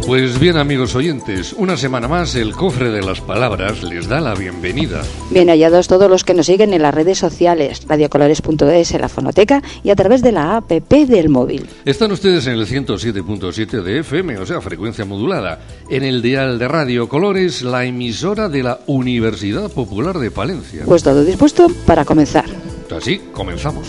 Pues bien, amigos oyentes, una semana más el Cofre de las Palabras les da la bienvenida. Bien hallados todos los que nos siguen en las redes sociales, radiocolores.es, en la fonoteca y a través de la app del móvil. Están ustedes en el 107.7 de FM, o sea, frecuencia modulada, en el dial de Radio Colores, la emisora de la Universidad Popular de Palencia. Pues todo dispuesto para comenzar. Así, comenzamos.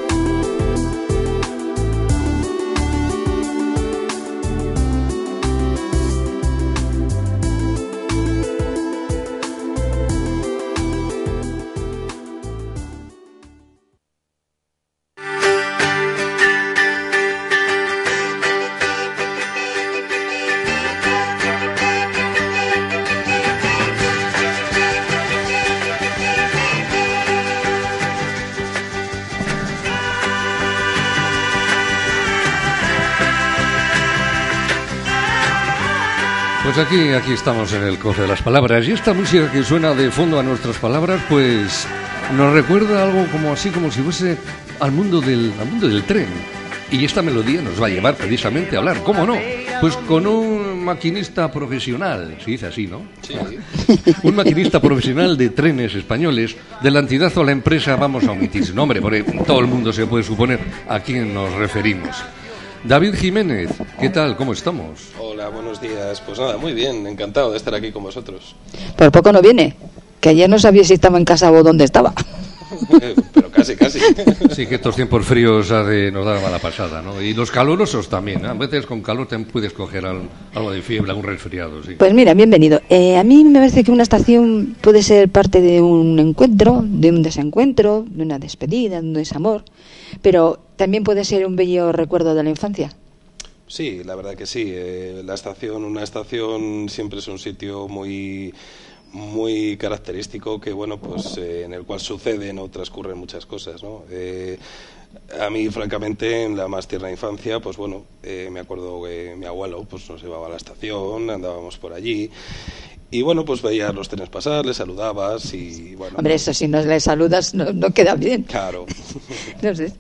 Pues aquí estamos en el Cofre de las Palabras, y esta música que suena de fondo a nuestras palabras, pues nos recuerda algo como así, como si fuese al mundo del tren. Y esta melodía nos va a llevar precisamente a hablar, ¿cómo no? Pues con un maquinista profesional, se dice así, ¿no? Sí. Un maquinista profesional de trenes españoles, de la entidad o la empresa, vamos a omitir su nombre, porque todo el mundo se puede suponer a quién nos referimos. David Jiménez, ¿qué tal? ¿Cómo estamos? Hola, buenos días. Pues nada, muy bien, encantado de estar aquí con vosotros. Por poco no viene, que ayer no sabía si estaba en casa o dónde estaba. Pero casi. Sí, que estos tiempos fríos nos da mala pasada, ¿no? Y los calurosos también, ¿eh? A veces con calor te puedes coger algo de fiebre, algún resfriado, sí. Pues mira, bienvenido. A mí me parece que una estación puede ser parte de un encuentro, de un desencuentro, de una despedida, de un desamor, pero también puede ser un bello recuerdo de la infancia. Sí, la verdad que sí. Una estación siempre es un sitio muy característico que, bueno, pues en el cual suceden o transcurren muchas cosas, ¿no? A mí, francamente, en la más tierna infancia, pues bueno, me acuerdo que mi abuelo pues nos llevaba a la estación, andábamos por allí. Y bueno, pues veías los trenes pasar, les saludabas y bueno... Hombre, eso si no les saludas no queda bien. Claro. No sé.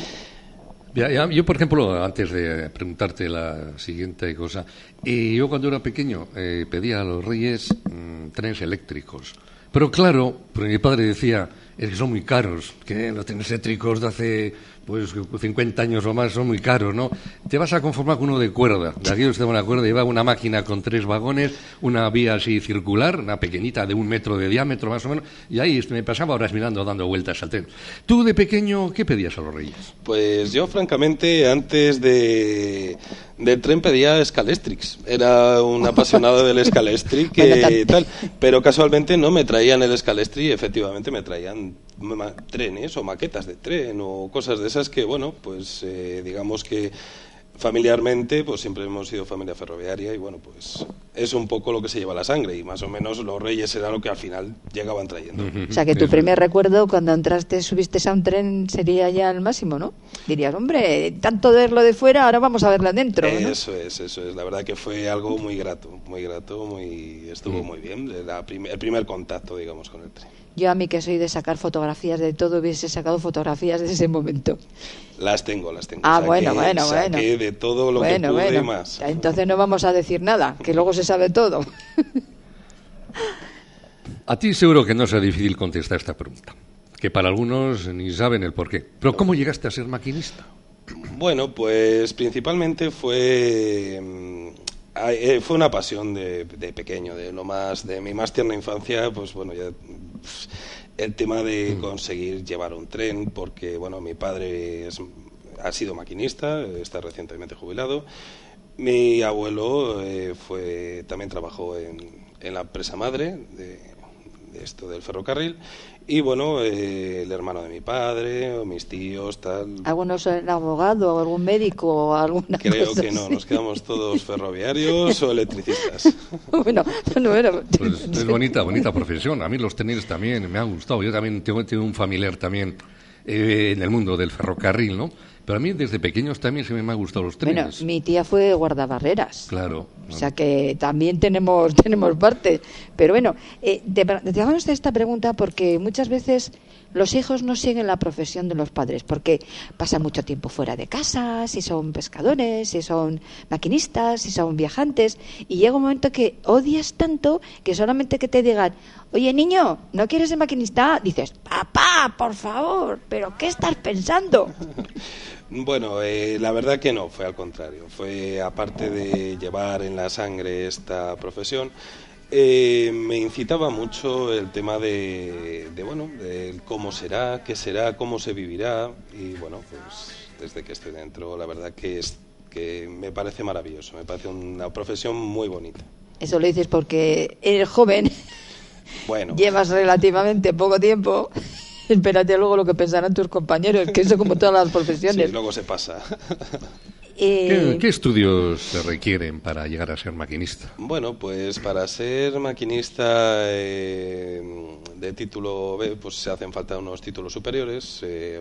Yo, por ejemplo, antes de preguntarte la siguiente cosa, yo cuando era pequeño pedía a los reyes trenes eléctricos. Pero claro, porque mi padre decía, es que son muy caros, que los trenes eléctricos de hace pues 50 años o más son muy caros, ¿no? Te vas a conformar con uno de cuerda. De aquí usted me acuerdo, llevaba una máquina con 3 vagones, una vía así circular, una pequeñita de 1 metro de diámetro más o menos, y ahí me pasaba horas mirando, dando vueltas al tren. ¿Tú de pequeño qué pedías a los reyes? Pues yo, francamente, antes del tren pedía Scalestrix. Era un apasionado del Scalestrix pero casualmente no me traían el Scalestrix, efectivamente me traían trenes o maquetas de tren o cosas de esas que, bueno, pues digamos que familiarmente pues siempre hemos sido familia ferroviaria y bueno, pues es un poco lo que se lleva la sangre y más o menos los reyes era lo que al final llegaban trayendo. O sea que tu primer recuerdo cuando entraste, subiste a un tren sería ya el máximo, ¿no? Dirías, hombre, tanto de verlo de fuera, ahora vamos a verlo adentro, ¿no? Eso es, la verdad que fue algo muy grato, estuvo muy bien, el primer contacto, digamos, con el tren. Yo, a mí que soy de sacar fotografías de todo, hubiese sacado fotografías de ese momento. Las tengo. Ah, Saqué de todo lo que pude más. Entonces no vamos a decir nada, que luego se sabe todo. A ti seguro que no será difícil contestar esta pregunta, que para algunos ni saben el porqué. Pero ¿cómo llegaste a ser maquinista? Bueno, pues principalmente fue una pasión de pequeño, de mi más tierna infancia, pues bueno, ya el tema de conseguir llevar un tren, porque bueno, mi padre ha sido maquinista, está recientemente jubilado. Mi abuelo también trabajó en la empresa madre de esto del ferrocarril. Y bueno, el hermano de mi padre, o mis tíos, tal. ¿Algunos eran abogado o algún médico o alguna Creo cosa que no, así? nos quedamos todos ferroviarios o electricistas. Bueno. Pues es bonita profesión. A mí los trenes también me han gustado. Yo también tengo un familiar también en el mundo del ferrocarril, ¿no? Pero a mí desde pequeños también se me han gustado los Bueno, trenes. mi tía fue guardabarreras. Claro. O sea que también tenemos parte. Pero bueno, te hagamos esta pregunta porque muchas veces los hijos no siguen la profesión de los padres porque pasan mucho tiempo fuera de casa, si son pescadores, si son maquinistas, si son viajantes, y llega un momento que odias tanto que solamente que te digan, oye niño, ¿no quieres ser maquinista? Dices, papá, por favor, ¿pero qué estás pensando? Bueno, la verdad que no, fue al contrario. Fue, aparte de llevar en la sangre esta profesión, me incitaba mucho el tema de cómo será, qué será, cómo se vivirá. Y bueno, pues desde que estoy dentro, la verdad que me parece maravilloso, me parece una profesión muy bonita. Eso lo dices porque eres joven, Bueno, llevas relativamente poco tiempo. Espérate luego lo que pensarán tus compañeros, que eso como todas las profesiones. sí, luego se pasa. ¿Qué estudios se requieren para llegar a ser maquinista? Bueno, pues para ser maquinista de título B, pues se hacen falta unos títulos superiores,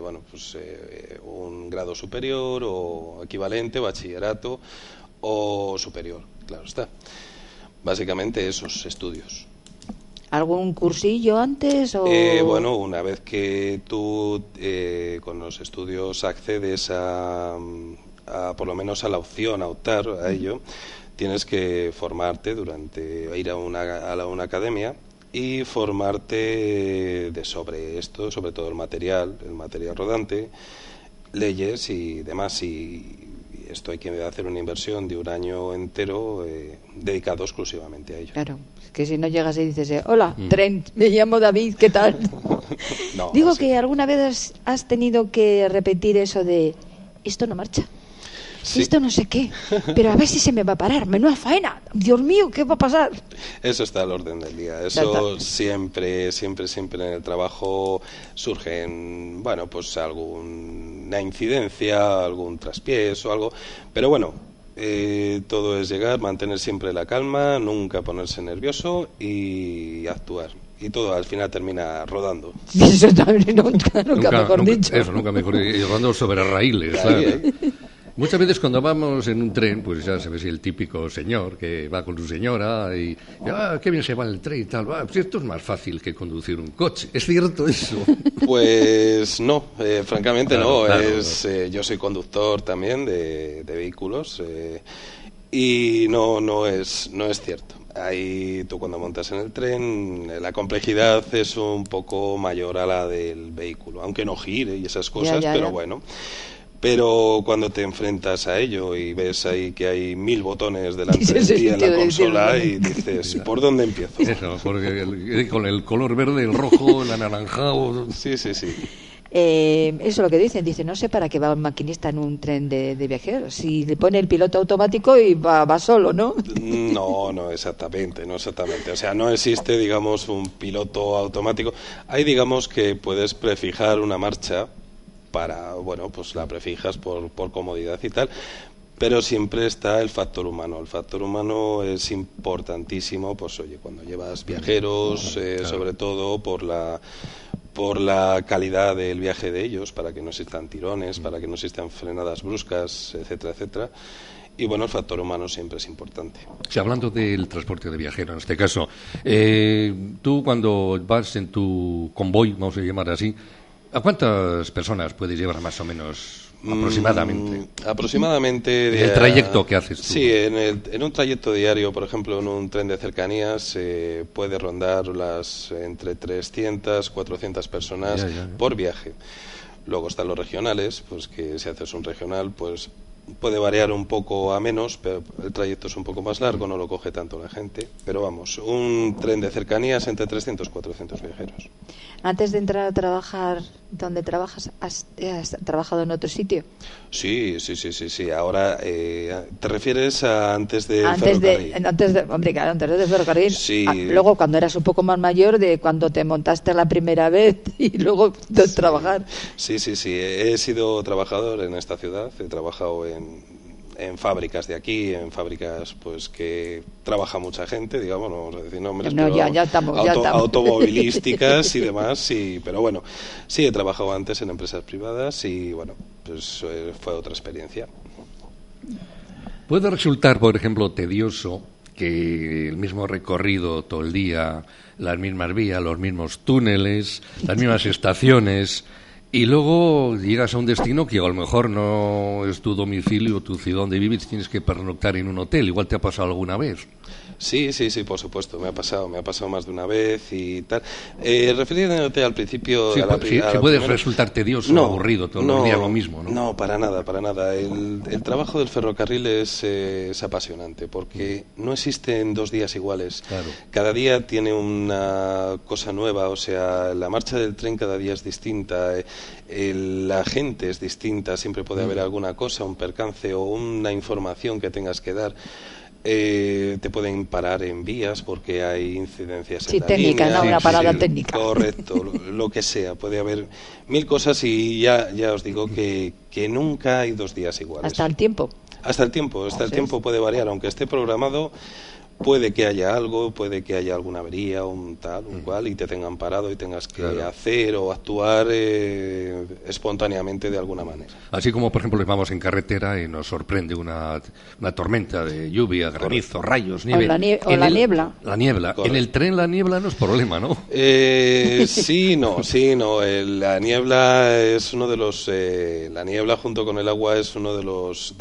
un grado superior o equivalente, bachillerato o superior, claro está. Básicamente esos estudios. ¿Algún cursillo antes? O... Bueno, una vez que tú con los estudios accedes a por lo menos a la opción, a optar a ello, tienes que formarte ir a una academia y formarte sobre esto, sobre todo el material rodante, leyes y demás. Y esto hay que hacer una inversión de un año entero dedicado exclusivamente a ello. Claro, es que si no llegas y dices, hola, tren, me llamo David, ¿qué tal? No, Digo así. que alguna vez has tenido que repetir eso de, esto no marcha. Sí. Esto no sé qué, pero a ver si se me va a parar. Menuda faena. Dios mío, ¿qué va a pasar? Eso está al orden del día. Eso siempre en el trabajo surgen, bueno, pues alguna incidencia, algún traspiés o algo. Pero bueno, todo es llegar, mantener siempre la calma, nunca ponerse nervioso y actuar. Y todo al final termina rodando. Eso también, nunca mejor dicho. Eso, nunca mejor. Y rodando sobre raíles, ¿sabes? Muchas veces cuando vamos en un tren, pues ya sabes, el típico señor que va con su señora y qué bien se va el tren y tal. Pues esto es más fácil que conducir un coche. ¿Es cierto eso? Pues no, francamente claro, no. Claro. Yo soy conductor también de vehículos y no es cierto. Ahí tú cuando montas en el tren, la complejidad es un poco mayor a la del vehículo, aunque no gire y esas cosas, pero bueno. Pero cuando te enfrentas a ello y ves ahí que hay 1000 botones delante de ti en la consola y dices, ¿por dónde empiezo? Eso, porque con el color verde, el rojo, el anaranjado... Sí. Eso es lo que dicen, no sé para qué va un maquinista en un tren de viajeros, si le pone el piloto automático y va solo, ¿no? No exactamente, o sea, no existe, digamos, un piloto automático. Hay, digamos, que puedes prefijar una marcha para, bueno, pues la prefijas por comodidad y tal, pero siempre está el factor humano. El factor humano es importantísimo, pues oye, cuando llevas viajeros, claro. Sobre todo por la calidad del viaje de ellos, para que no existan tirones, para que no existan frenadas bruscas, etcétera, etcétera. Y bueno, el factor humano siempre es importante. Sí, hablando del transporte de viajeros, en este caso, tú cuando vas en tu convoy, vamos a llamar así, ¿a cuántas personas puedes llevar más o menos aproximadamente? Aproximadamente. ¿El trayecto que haces tú? Sí, en un trayecto diario, por ejemplo, en un tren de cercanías, puede rondar entre 300, 400 personas por viaje. Luego están los regionales, pues que si haces un regional, pues puede variar un poco a menos, pero el trayecto es un poco más largo, no lo coge tanto la gente. Pero vamos, un tren de cercanías entre 300 y 400 viajeros. Antes de entrar a trabajar donde trabajas, ¿has trabajado en otro sitio? Sí. Ahora, ¿te refieres a antes de ferrocarril? Antes de ferrocarril. Sí. Luego, cuando eras un poco más mayor, de cuando te montaste la primera vez y luego de trabajar. Sí. He sido trabajador en esta ciudad. He trabajado en fábricas de aquí, en fábricas pues que trabaja mucha gente, digamos, no vamos a decir nombres, no, pero ya estamos. automovilísticas y demás, pero bueno, sí he trabajado antes en empresas privadas y bueno, pues fue otra experiencia. Puede resultar, por ejemplo, tedioso que el mismo recorrido todo el día, las mismas vías, los mismos túneles, las mismas estaciones, y luego llegas a un destino que a lo mejor no es tu domicilio, tu ciudad donde vives, tienes que pernoctar en un hotel. Igual te ha pasado alguna vez. Sí, por supuesto, me ha pasado más de una vez y tal. Refiriéndote al principio... Sí, puede primera... resultar tedioso o aburrido todo el día lo mismo, ¿no? No, para nada. El trabajo del ferrocarril es apasionante porque no existen 2 días iguales. Claro. Cada día tiene una cosa nueva, o sea, la marcha del tren cada día es distinta, la gente es distinta, siempre puede haber alguna cosa, un percance o una información que tengas que dar. Te pueden parar en vías porque hay incidencias en la técnica, línea. ¿no? Una parada técnica. Correcto, lo que sea. Puede haber 1000 cosas y ya os digo que nunca hay 2 días iguales. Hasta el tiempo. Hasta el tiempo puede variar, aunque esté programado. Puede que haya algo, puede que haya alguna avería, un tal, un cual, y te tengan parado y tengas que hacer o actuar espontáneamente de alguna manera. Así como, por ejemplo, vamos en carretera y nos sorprende una tormenta de lluvia, granizo, rayos, nieve. O la niebla. La niebla. Correcto. En el tren la niebla no es problema, ¿no? Sí, no. La niebla es uno de los... la niebla junto con el agua es uno de los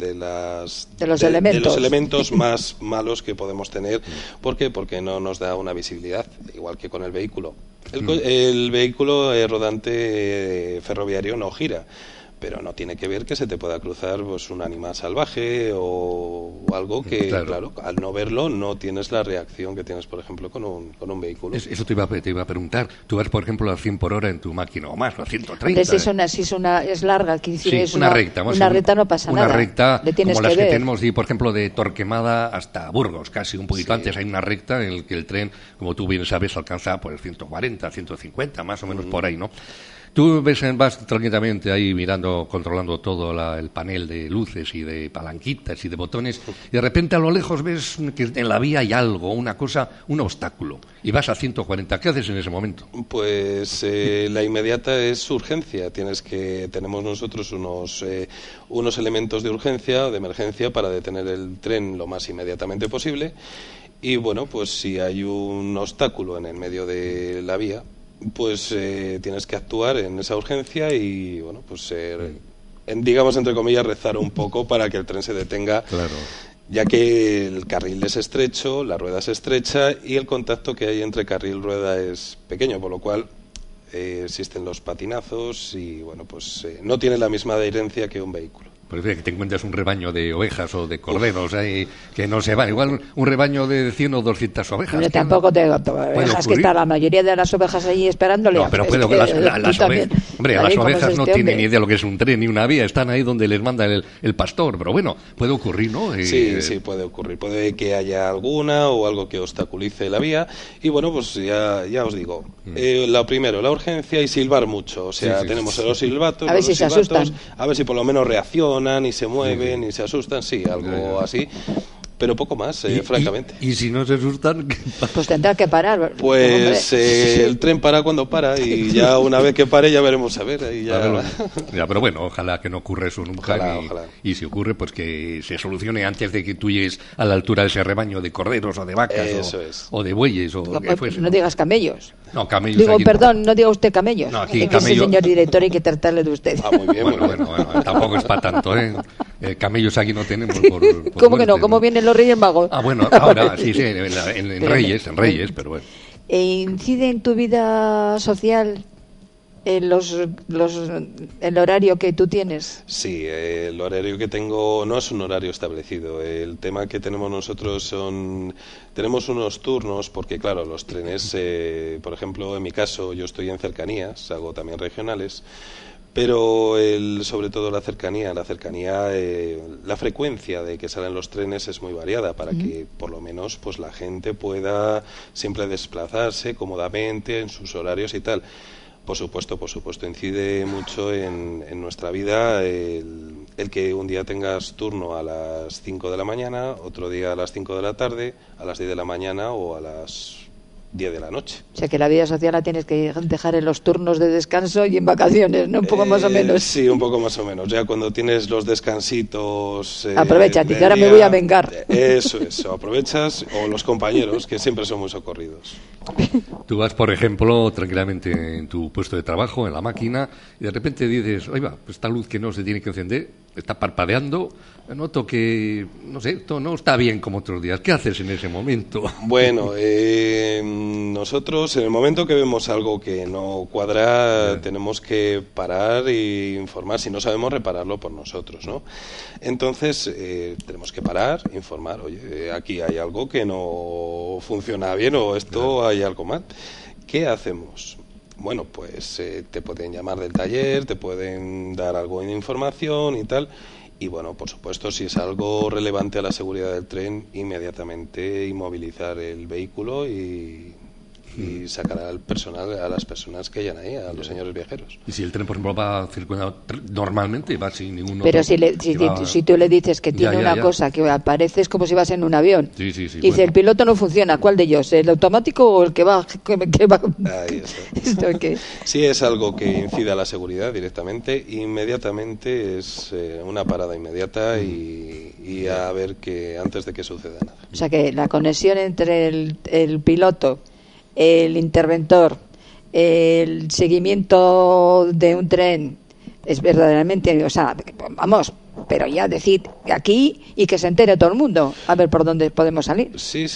elementos más malos que podemos tener. ¿Por qué? Porque no nos da una visibilidad, igual que con el vehículo. El vehículo rodante ferroviario no gira, pero no tiene que ver que se te pueda cruzar pues un animal salvaje o algo que, claro, al no verlo no tienes la reacción que tienes, por ejemplo, con un vehículo. Eso te iba a preguntar. Tú vas, por ejemplo, a 100 por hora en tu máquina o más, o a 130. Es larga, es una recta. Una recta no pasa nada. Una recta como las que tenemos, por ejemplo, de Torquemada hasta Burgos, casi un poquito antes. Hay una recta en la que el tren, como tú bien sabes, alcanza pues 140, 150, más o menos por ahí, ¿no? Tú vas tranquilamente ahí mirando, controlando todo el panel de luces y de palanquitas y de botones, y de repente a lo lejos ves que en la vía hay algo, una cosa, un obstáculo, y vas a 140. ¿Qué haces en ese momento? Pues la inmediata es urgencia. Tenemos nosotros unos elementos de urgencia, de emergencia, para detener el tren lo más inmediatamente posible. Y bueno, pues si hay un obstáculo en el medio de la vía, pues tienes que actuar en esa urgencia y bueno, pues digamos entre comillas rezar un poco para que el tren se detenga, claro, ya que el carril es estrecho, la rueda es estrecha y el contacto que hay entre carril y rueda es pequeño, por lo cual existen los patinazos y bueno, pues no tiene la misma adherencia que un vehículo. Parece que te encuentras un rebaño de ovejas o de corderos que no se van. Igual un rebaño de 100 o 200 ovejas. Pero tampoco te ovejas que está la mayoría de las ovejas allí esperándole. No, pero puede que las ovejas no tienen ni idea de lo que es un tren ni una vía. Están ahí donde les manda el pastor. Pero bueno, puede ocurrir, ¿no? Sí, puede ocurrir. Puede que haya alguna o algo que obstaculice la vía. Y bueno, pues ya os digo. Lo primero, la urgencia y silbar mucho. O sea, tenemos los silbatos. A ver si se asustan. A ver si por lo menos reaccionan y se mueven y se asustan, algo así, pero poco más, francamente. ¿Y si no se asustan? Pues tendrá que parar. Pues el tren para cuando para y ya una vez que pare ya veremos a ver. Ahí ya, pero bueno, ojalá que no ocurra eso nunca. Ojalá. Y si ocurre, pues que se solucione antes de que tú llegues a la altura de ese rebaño de corderos o de vacas o de bueyes. No digas camellos. No, camellos. Digo, perdón, no diga usted camellos. No, aquí camello... Ese señor director hay que tratarle de usted. Muy bien, bueno, tampoco es para tanto, ¿eh? Camellos aquí no tenemos por ¿Cómo que no? ¿Cómo vienen los Reyes Magos? Bueno, ahora sí, en Reyes, pero bueno. ¿Incide en tu vida social el horario que tú tienes? Sí, el horario que tengo no es un horario establecido. El tema que tenemos nosotros tenemos unos turnos, porque claro, los trenes, por ejemplo, en mi caso, yo estoy en cercanías, hago también regionales, pero sobre todo la cercanía, la frecuencia de que salen los trenes es muy variada para que por lo menos pues la gente pueda siempre desplazarse cómodamente en sus horarios y tal. Por supuesto, incide mucho en nuestra vida el el que un día tengas turno a las 5 de la mañana, otro día a las 5 de la tarde, a las 10 de la mañana o a las 10 de la noche. O sea que la vida social la tienes que dejar en los turnos de descanso y en vacaciones, ¿no? Un poco más o menos. Sí, un poco más o menos. Ya cuando tienes los descansitos... Aprovechate, que ahora me voy a vengar. Eso, aprovechas, o los compañeros, que siempre son muy socorridos. Tú vas, por ejemplo, tranquilamente en tu puesto de trabajo, en la máquina, y de repente dices, oiga, pues esta luz que no se tiene que encender, está parpadeando, noto que, no sé, esto no está bien como otros días. ¿Qué haces en ese momento? Bueno, nosotros en el momento que vemos algo que no cuadra, tenemos que parar e informar, si no sabemos repararlo por nosotros, ¿no? Entonces tenemos que parar, informar, oye, aquí hay algo que no funciona bien o esto hay algo mal. ¿Qué hacemos? Bueno, pues te pueden llamar del taller, te pueden dar algo de información y tal. Y bueno, por supuesto, si es algo relevante a la seguridad del tren, inmediatamente inmovilizar el vehículo y sacar al personal, a las personas que hayan ahí, a los señores viajeros. Y si el tren, por ejemplo, va circulando normalmente, va sin ningún Pero otro... si tú le dices que tiene una cosa que aparece, es como si vas en un avión. Sí, y dice, el piloto no funciona, ¿cuál de ellos? ¿El automático o el que va? Ahí está. Si es algo que incida a la seguridad directamente, inmediatamente es una parada inmediata y a ver que antes de que suceda nada. O sea que la conexión entre el piloto, el interventor, el seguimiento de un tren es verdaderamente, o sea, vamos, pero ya decir aquí y que se entere todo el mundo a ver por dónde podemos salir. Sí,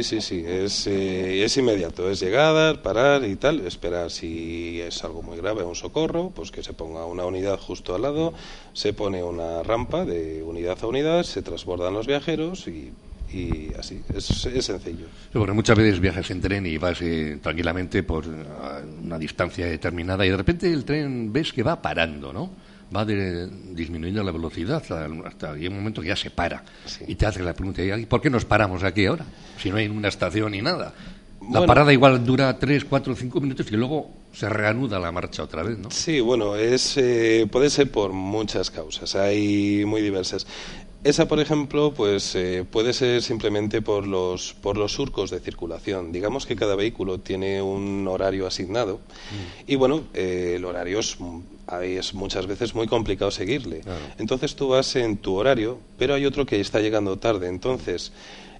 es inmediato, es llegar, parar y tal, esperar si es algo muy grave, un socorro, pues que se ponga una unidad justo al lado, se pone una rampa de unidad a unidad, se transbordan los viajeros y así, es sencillo. Bueno, muchas veces viajas en tren y vas tranquilamente por una distancia determinada y de repente el tren ves que va parando, ¿no? Va disminuyendo la velocidad hasta hay un momento que ya se para. Sí. Y te haces la pregunta, ¿y por qué nos paramos aquí ahora? Si no hay una estación ni nada. La Bueno, parada igual dura 3, 4, 5 minutos y luego se reanuda la marcha otra vez, ¿no? Sí, bueno, puede ser por muchas causas, hay muy diversas. Esa, por ejemplo, pues puede ser simplemente por los surcos de circulación. Digamos que cada vehículo tiene un horario asignado y bueno, el horario es muchas veces muy complicado seguirle. Claro. Entonces tú vas en tu horario, pero hay otro que está llegando tarde. Entonces,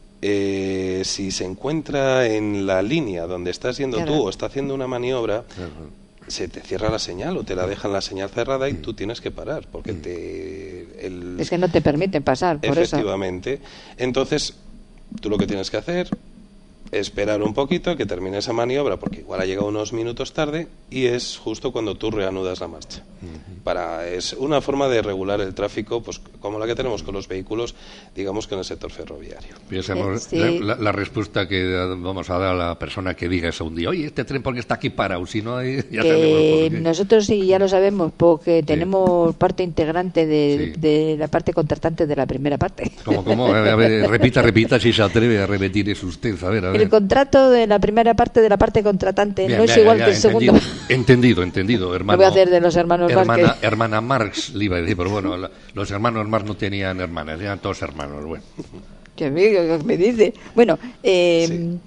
si se encuentra en la línea donde estás yendo tú o está haciendo una maniobra, se te cierra la señal o te la dejan la señal cerrada y tú tienes que parar porque es que no te permiten pasar, por efectivamente. eso. Entonces, tú lo que tienes que hacer es esperar un poquito a que termine esa maniobra porque igual ha llegado unos minutos tarde y es justo cuando tú reanudas la marcha. Es una forma de regular el tráfico, pues como la que tenemos con los vehículos, digamos que en el sector ferroviario. Ya sabemos la respuesta que vamos a dar a la persona que diga eso un día, oye, este tren porque está aquí parado, si no hay, ya sabemos por qué. Nosotros sí ya lo sabemos porque tenemos parte integrante de la parte contratante de la primera parte. ¿Cómo? A ver, repita si se atreve a repetir eso usted, a ver. El contrato de la primera parte de la parte contratante bien, no es igual que el segundo. Entendido, hermano. Lo voy a hacer de los hermanos Marx. Hermana Marx, le iba a decir, pero bueno, los hermanos Marx no tenían hermanas, eran todos hermanos, bueno. ¿Qué me dice? Bueno, se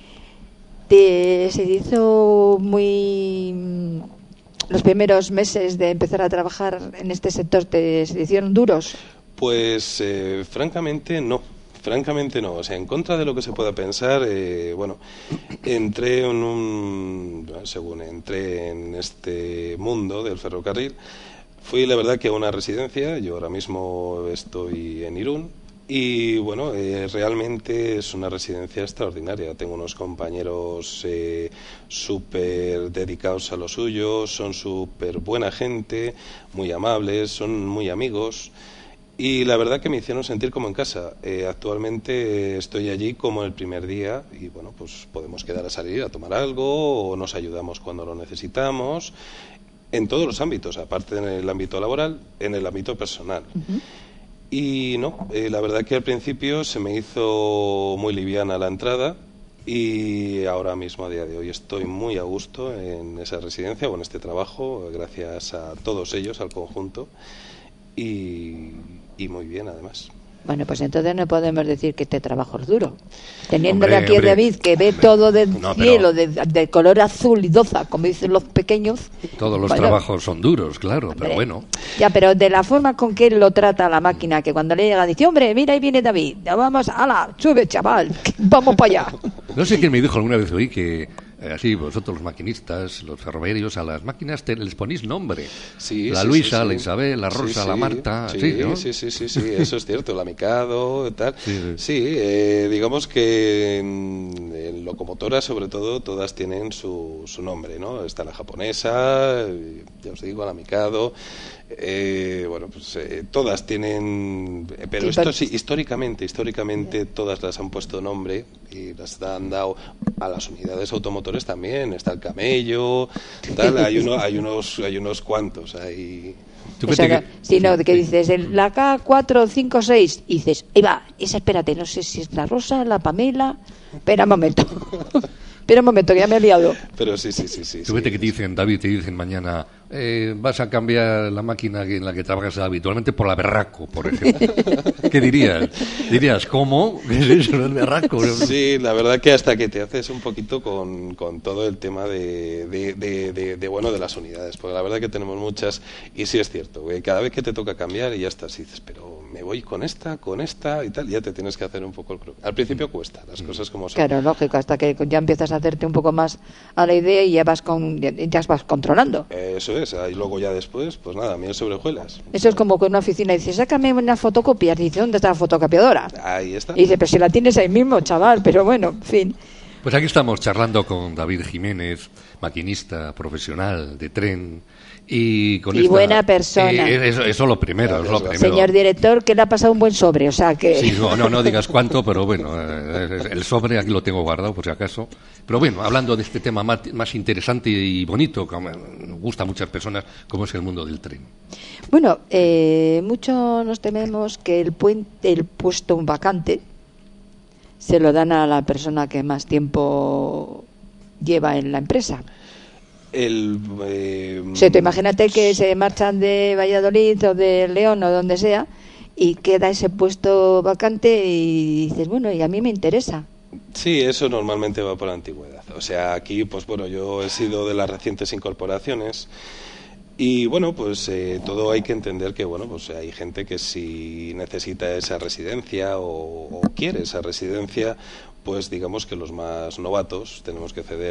hizo muy... Los primeros meses de empezar a trabajar en este sector, ¿se hicieron duros? Pues, francamente, no. O sea, en contra de lo que se pueda pensar, según entré en este mundo del ferrocarril, fui la verdad que a una residencia, yo ahora mismo estoy en Irún, y bueno, realmente es una residencia extraordinaria. Tengo unos compañeros súper dedicados a lo suyo, son súper buena gente, muy amables, son muy amigos. Y la verdad que me hicieron sentir como en casa. Actualmente estoy allí como el primer día y bueno, pues podemos quedar a salir a tomar algo o nos ayudamos cuando lo necesitamos, en todos los ámbitos, aparte en el ámbito laboral, en el ámbito personal. Y no, la verdad que al principio se me hizo muy liviana la entrada y ahora mismo a día de hoy estoy muy a gusto en esa residencia o en este trabajo, gracias a todos ellos, al conjunto. y muy bien además. Bueno, pues entonces no podemos decir que este trabajo es duro. Teniéndole aquí a David, que ve todo del cielo de color azul y doza, como dicen los pequeños. Todos los trabajos son duros, claro, pero bueno. Ya, pero de la forma con que él lo trata la máquina, que cuando le llega dice, hombre, mira, ahí viene David, vamos, ala, sube, chaval, vamos para allá. No sé quién me dijo alguna vez hoy que así vosotros los maquinistas, los ferroviarios, a las máquinas les ponéis nombre. Sí, la Luisa, la Isabel, la Rosa, la Marta. Sí, ¿no? sí, eso es cierto, la Mikado, tal. Sí, digamos que en locomotoras, sobre todo, todas tienen su nombre, ¿no? Está la japonesa, ya os digo, la Mikado. Bueno, pues todas tienen, pero esto sí, históricamente todas las han puesto nombre y las han dado a las unidades automotores también. Está el camello, tal, hay unos cuantos ahí. Que dices la K456 y dices, ahí va, esa espérate, no sé si es la Rosa, la Pamela, espera un momento, que ya me he liado. Pero sí. Tú vete que te dicen, David, te dicen mañana, vas a cambiar la máquina en la que trabajas habitualmente por la Berraco, por ejemplo. ¿Qué dirías? Dirías, ¿cómo? ¿Qué es eso, el Berraco? Sí, la verdad que hasta que te haces un poquito con todo el tema de las unidades, porque la verdad que tenemos muchas, y sí es cierto, cada vez que te toca cambiar y ya estás, y dices, pero me voy con esta y tal, ya te tienes que hacer un poco el croquis. Al principio cuesta, las cosas como son. Claro, lógico, hasta que ya empiezas a hacerte un poco más a la idea y ya vas controlando. Eso es, y luego ya después, pues nada, miel sobre hojuelas. Eso es como que en una oficina dice, sácame una fotocopia, dice, ¿dónde está la fotocopiadora? Ahí está. Y dice, pero si la tienes ahí mismo, chaval, pero bueno, en fin. Pues aquí estamos charlando con David Jiménez, maquinista profesional de tren. Y buena persona. Eso es lo primero. Señor director, que le ha pasado un buen sobre, o sea que... Sí, no digas cuánto, pero bueno, el sobre aquí lo tengo guardado por si acaso. Pero bueno, hablando de este tema más interesante y bonito, que me gusta a muchas personas, como es el mundo del tren. Bueno, mucho nos tememos que el puesto vacante se lo dan a la persona que más tiempo lleva en la empresa. Imagínate que se marchan de Valladolid o de León o donde sea y queda ese puesto vacante y dices, bueno, y a mí me interesa. Sí, eso normalmente va por antigüedad. O sea, aquí, pues bueno, yo he sido de las recientes incorporaciones y bueno, pues todo hay que entender que, bueno, pues hay gente que si necesita esa residencia o quiere esa residencia, pues digamos que los más novatos tenemos que ceder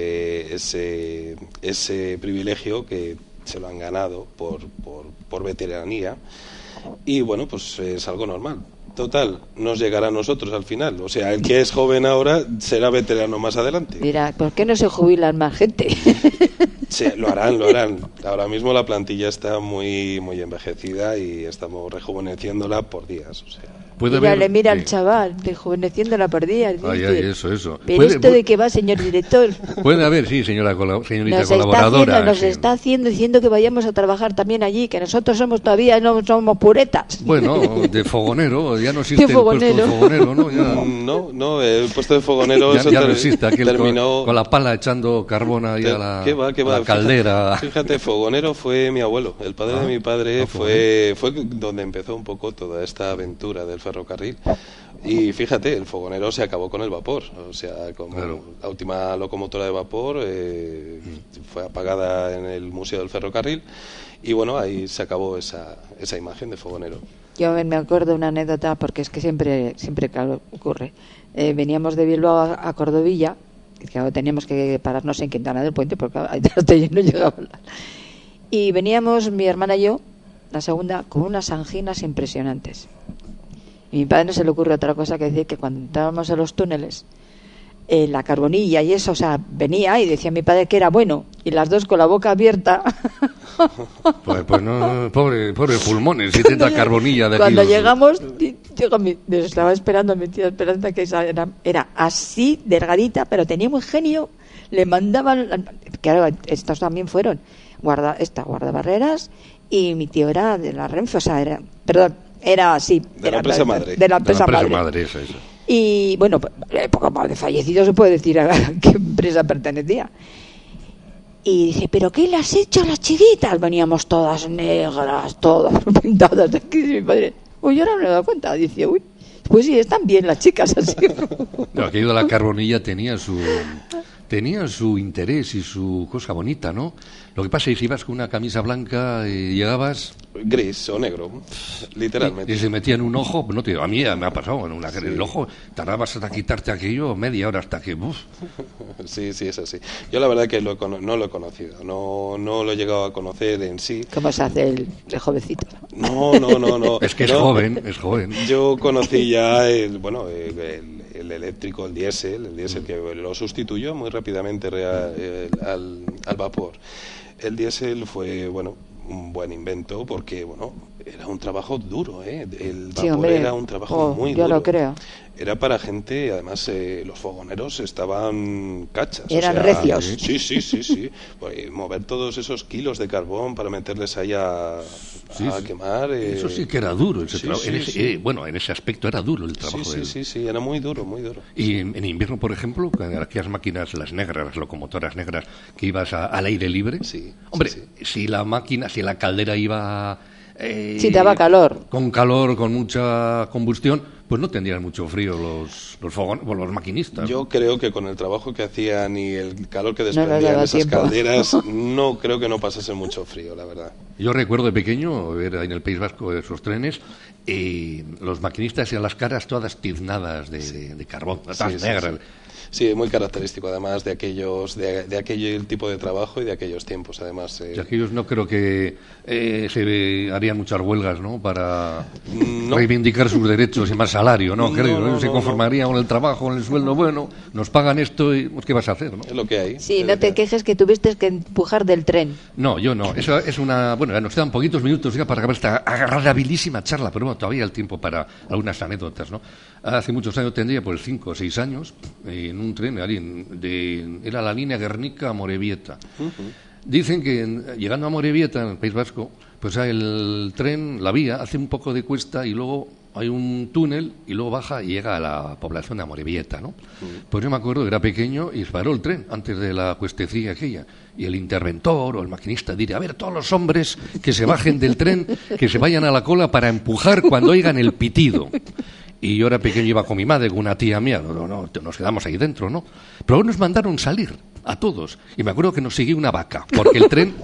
ese privilegio que se lo han ganado por veteranía y bueno, pues es algo normal. Total, nos llegará a nosotros al final. O sea, el que es joven ahora será veterano más adelante. Dirá, ¿por qué no se jubilan más gente? Sí, lo harán. Ahora mismo la plantilla está muy envejecida y estamos rejuveneciéndola por días. O sea. Mira al chaval, rejuveneciéndola por días. Eso. ¿Pero esto de qué va, señor director? Puede haber, sí, señorita colaboradora. Nos está diciendo que vayamos a trabajar también allí, que nosotros todavía no somos puretas. Bueno, de fogonero, ya no existe el puesto de fogonero, ¿no? No, el puesto de fogonero ya no existe, terminó con la pala echando carbón ahí a la caldera. Fíjate, fogonero fue mi abuelo, el padre de mi padre fue donde empezó un poco toda esta aventura del ferrocarril. Y fíjate, el fogonero se acabó con el vapor, o sea, la última locomotora de vapor fue apagada en el Museo del Ferrocarril y bueno, ahí se acabó esa imagen de fogonero. Yo me acuerdo de una anécdota porque es que siempre ocurre. Veníamos de Bilbao a Cordovilla, que teníamos que pararnos en Quintana del Puente porque hasta allí no llegábamos. Y veníamos mi hermana y yo, la segunda, con unas anginas impresionantes. Y mi padre no se le ocurre otra cosa que decir que cuando entrábamos en los túneles, la carbonilla y eso, o sea, venía y decía mi padre que era bueno, y las dos con la boca abierta. Pues no, pobre pulmones, si tanta carbonilla de cuando llegamos, estaba esperando mi tía Esperanza, que era así, delgadita, pero tenía muy genio. Le mandaban, claro, estos también fueron guardabarreras, y mi tío era de la Renfe, o sea, era así. De la empresa madre. De la empresa madre. Eso. Y bueno, poco más de fallecido se puede decir a qué empresa pertenecía. Y dice, ¿pero qué le has hecho a las chiquitas? Veníamos todas negras, todas pintadas de aquí. Mi padre, uy, ahora me he dado cuenta. Dice, uy, pues sí, están bien las chicas así. No, aquello de la Carbonilla tenía su interés y su cosa bonita, ¿no? Lo que pasa es que si ibas con una camisa blanca y llegabas... Gris o negro, literalmente. Y se metía en un ojo, no te, a mí me ha pasado, el ojo, tardabas hasta quitarte aquello media hora hasta que... Uf. Sí, es así. Yo la verdad que no lo he conocido, no lo he llegado a conocer en sí. ¿Cómo se hace el jovencito? No. Es que es joven. Yo conocí ya el eléctrico, el diésel que lo sustituyó muy rápidamente al vapor. El diésel fue, un buen invento porque, era un trabajo duro, ¿eh? El vapor era un trabajo muy duro. Yo lo creo. Era para gente, además, los fogoneros estaban cachas. Eran recios. Sí. Pues, mover todos esos kilos de carbón para meterles ahí a quemar. Eso sí que era duro. En ese aspecto era duro el trabajo. Sí, era muy duro. Y en invierno, por ejemplo, con aquellas máquinas, las negras, las locomotoras negras, que ibas al aire libre. Sí. Hombre, si la caldera iba... si daba calor. Con calor, con mucha combustión, pues no tendrían mucho frío los maquinistas. Yo creo que con el trabajo que hacían y el calor que desprendían esas calderas, no creo que no pasase mucho frío, la verdad. Yo recuerdo de pequeño ver en el País Vasco esos trenes y los maquinistas y las caras todas tiznadas de carbón, todas negras. Sí, muy característico además de aquel tipo de trabajo y de aquellos tiempos además. Y aquellos no creo que se harían muchas huelgas, ¿no? Para reivindicar sus derechos y más salario, ¿no? Creo, se conformarían con el trabajo, con el sueldo, bueno, nos pagan esto y pues, ¿qué vas a hacer, no? Es lo que hay. Sí, no te quejes que tuviste que empujar del tren. No, yo no. Eso es una... Bueno, nos quedan poquitos minutos ya para acabar esta agradabilísima charla, pero bueno, todavía hay tiempo para algunas anécdotas, ¿no? Hace muchos años, tendría pues 5 o 6 años, en un tren, era la línea Guernica a Amorebieta. Dicen que llegando a Amorebieta, en el País Vasco, pues el tren, la vía, hace un poco de cuesta y luego hay un túnel y luego baja y llega a la población de Amorebieta, ¿no? Pues yo me acuerdo que era pequeño y paró el tren antes de la cuestecilla aquella. Y el interventor o el maquinista diría, a ver, todos los hombres que se bajen del tren, que se vayan a la cola para empujar cuando oigan el pitido. Y yo era pequeño, iba con mi madre, con una tía mía, nos quedamos ahí dentro, ¿no? Pero nos mandaron salir a todos. Y me acuerdo que nos siguió una vaca, porque el tren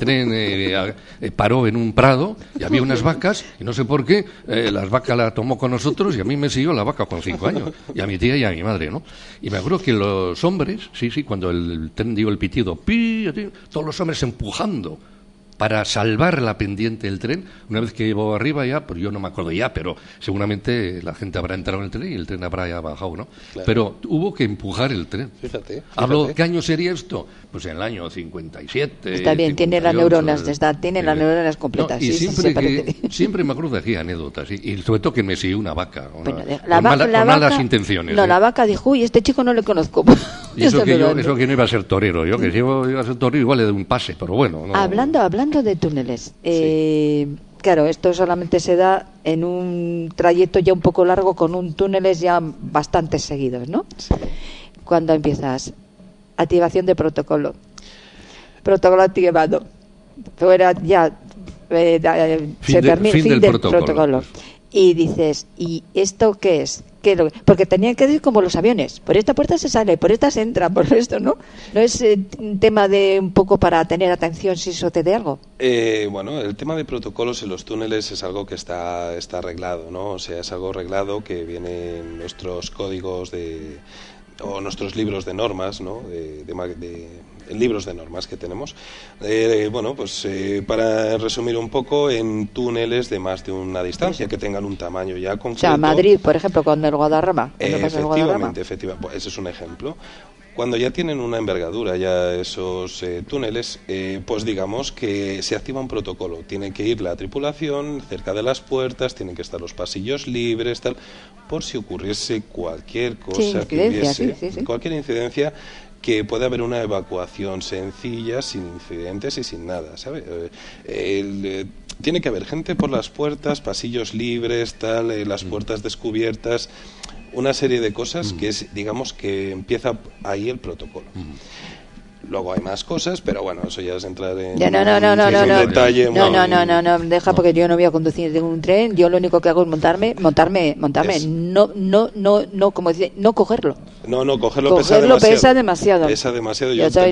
paró en un prado y había unas vacas, y no sé por qué, las vacas la tomó con nosotros y a mí me siguió la vaca con 5 años, y a mi tía y a mi madre, ¿no? Y me acuerdo que los hombres, cuando el tren dio el pitido, todos los hombres empujando para salvar la pendiente del tren. Una vez que llegó arriba ya, pues yo no me acuerdo ya, pero seguramente la gente habrá entrado en el tren y el tren habrá ya bajado, ¿no? Claro. Pero hubo que empujar el tren. Fíjate. ¿Qué año sería esto? Pues en el año 57. Está bien, 58, tiene las neuronas, las neuronas completas. No, y siempre me acuerdo de aquí anécdotas, y sobre todo que me siguió una vaca, con malas intenciones. No, la vaca dijo, uy, este chico no le conozco. Y eso que no iba a ser torero, yo que si iba a ser torero igual le doy un pase, pero bueno. No. Hablando de túneles, claro, esto solamente se da en un trayecto ya un poco largo con túneles ya bastante seguidos, ¿no? Sí. Cuando empiezas, activación de protocolo activado, fuera ya, se termina, fin del protocolo. Y dices, ¿y esto qué es? Porque tenían que decir como los aviones, por esta puerta se sale, por esta se entra, por esto, ¿no? ¿No es un tema de un poco para tener atención si sucede algo? Bueno, el tema de protocolos en los túneles es algo que está arreglado, ¿no? O sea, es algo arreglado que viene en nuestros códigos o nuestros libros de normas, ¿no? Libros de normas que tenemos. Para resumir un poco, en túneles de más de una distancia, que tengan un tamaño ya concreto. O sea, Madrid, por ejemplo, con el Guadarrama. Efectivamente, pues ese es un ejemplo. Cuando ya tienen una envergadura ya esos túneles, pues digamos que se activa un protocolo. Tiene que ir la tripulación cerca de las puertas, tienen que estar los pasillos libres, tal, por si ocurriese cualquier cosa que hubiese, cualquier incidencia, que puede haber una evacuación sencilla, sin incidentes y sin nada, ¿sabe? Tiene que haber gente por las puertas, pasillos libres, tal, las puertas descubiertas, una serie de cosas que es, digamos, que empieza ahí el protocolo. Luego hay más cosas, pero bueno, eso ya es entrar en un detalle. No, deja, porque yo no voy a conducir de un tren. Yo lo único que hago es montarme. No, como dice, no cogerlo. No, cogerlo pesa demasiado. Pesa demasiado.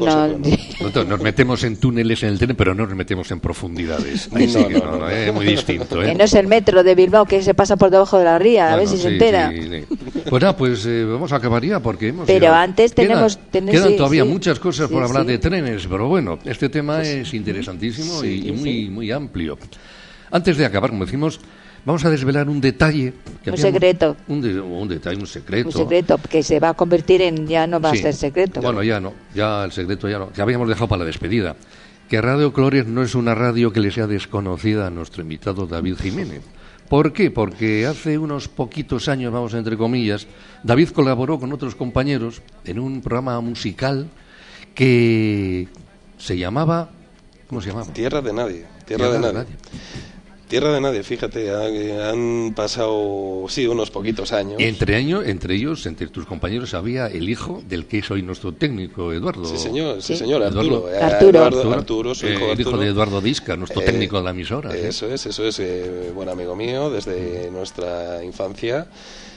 Nos metemos en túneles en el tren, pero no nos metemos en profundidades. Ahí sí que no, es muy distinto. No es el metro de Bilbao que se pasa por debajo de la ría, a ver si se entera. Sí. Pues nada, vamos a acabar ya, porque Pero antes quedan todavía muchas cosas por hablar de trenes, pero bueno, este tema es interesantísimo y muy amplio. Antes de acabar, como decimos, vamos a desvelar un detalle. Secreto. Un secreto. Un secreto, que se va a convertir en, ya no va a ser secreto. Bueno, ya el secreto ya no, que habíamos dejado para la despedida. Que Radio Colores no es una radio que le sea desconocida a nuestro invitado David Jiménez. ¿Por qué? Porque hace unos poquitos años, vamos entre comillas, David colaboró con otros compañeros en un programa musical que se llamaba... ¿Cómo se llamaba? Tierra de Nadie. Tierra de Nadie, fíjate, han pasado, unos poquitos años. Entre ellos, entre tus compañeros, había el hijo del que es hoy nuestro técnico, Eduardo. Sí, señor, Arturo. Arturo, su hijo, el hijo de Eduardo Disca, nuestro técnico de la emisora. Eso es, buen amigo mío desde nuestra infancia.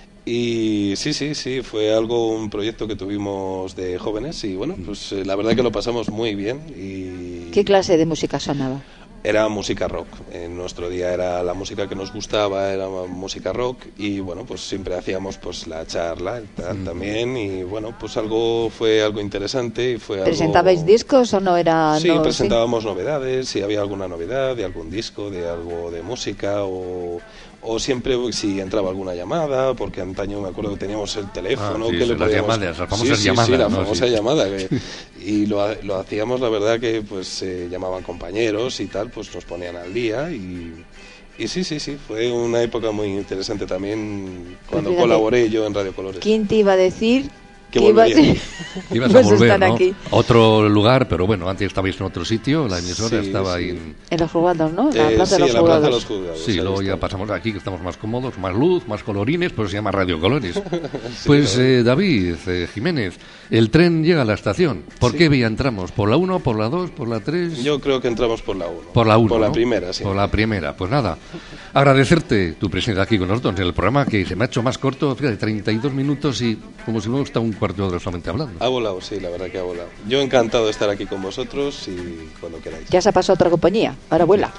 Y sí, fue un proyecto que tuvimos de jóvenes y bueno, pues la verdad que lo pasamos muy bien. ¿Qué clase de música sonaba? Era música rock. En nuestro día era la música que nos gustaba, era música rock y bueno, pues siempre hacíamos pues la charla también y bueno, pues fue algo interesante y fue ¿Presentabais discos o no era? Sí, presentábamos novedades, si había alguna novedad de algún disco, de algo de música o siempre si entraba alguna llamada, porque antaño me acuerdo que teníamos el teléfono que le podíamos... las famosas llamadas. La famosa llamada. Y lo hacíamos, la verdad que pues llamaban compañeros y tal, pues nos ponían al día y sí, fue una época muy interesante también cuando colaboré yo en Radio Colores. ¿Quién te iba a decir? Que ibas a volver, ¿no? Aquí. Otro lugar, pero bueno, antes estabais en otro sitio, la emisora estaba ahí en los juzgados, ¿no? La plaza de los juzgados. Sí, luego ya pasamos aquí, que estamos más cómodos, más luz, más colorines, pues se llama Radio Colores. Pues David Jiménez, el tren llega a la estación. ¿Por qué vía entramos? ¿Por la 1, por la 2, por la 3? Yo creo que entramos por la 1. Por la 1, Por la primera, sí. Por la primera, pues nada. Agradecerte tu presencia aquí con nosotros en el programa, que se me ha hecho más corto, fíjate, 32 minutos y como si hubiera estado un cuarto de hora solamente hablando. Ha volado, sí, la verdad que ha volado. Yo encantado de estar aquí con vosotros y cuando queráis. Ya se ha pasado a otra compañía, ahora vuela.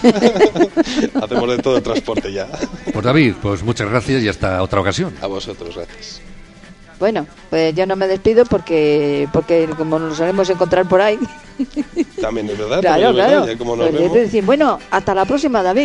Hacemos de todo el transporte ya. Pues David, pues muchas gracias y hasta otra ocasión. A vosotros, gracias. Bueno, pues ya no me despido porque como nos solemos encontrar por ahí. También es verdad. Claro. Ya como nos vemos. Decir, bueno, hasta la próxima, David.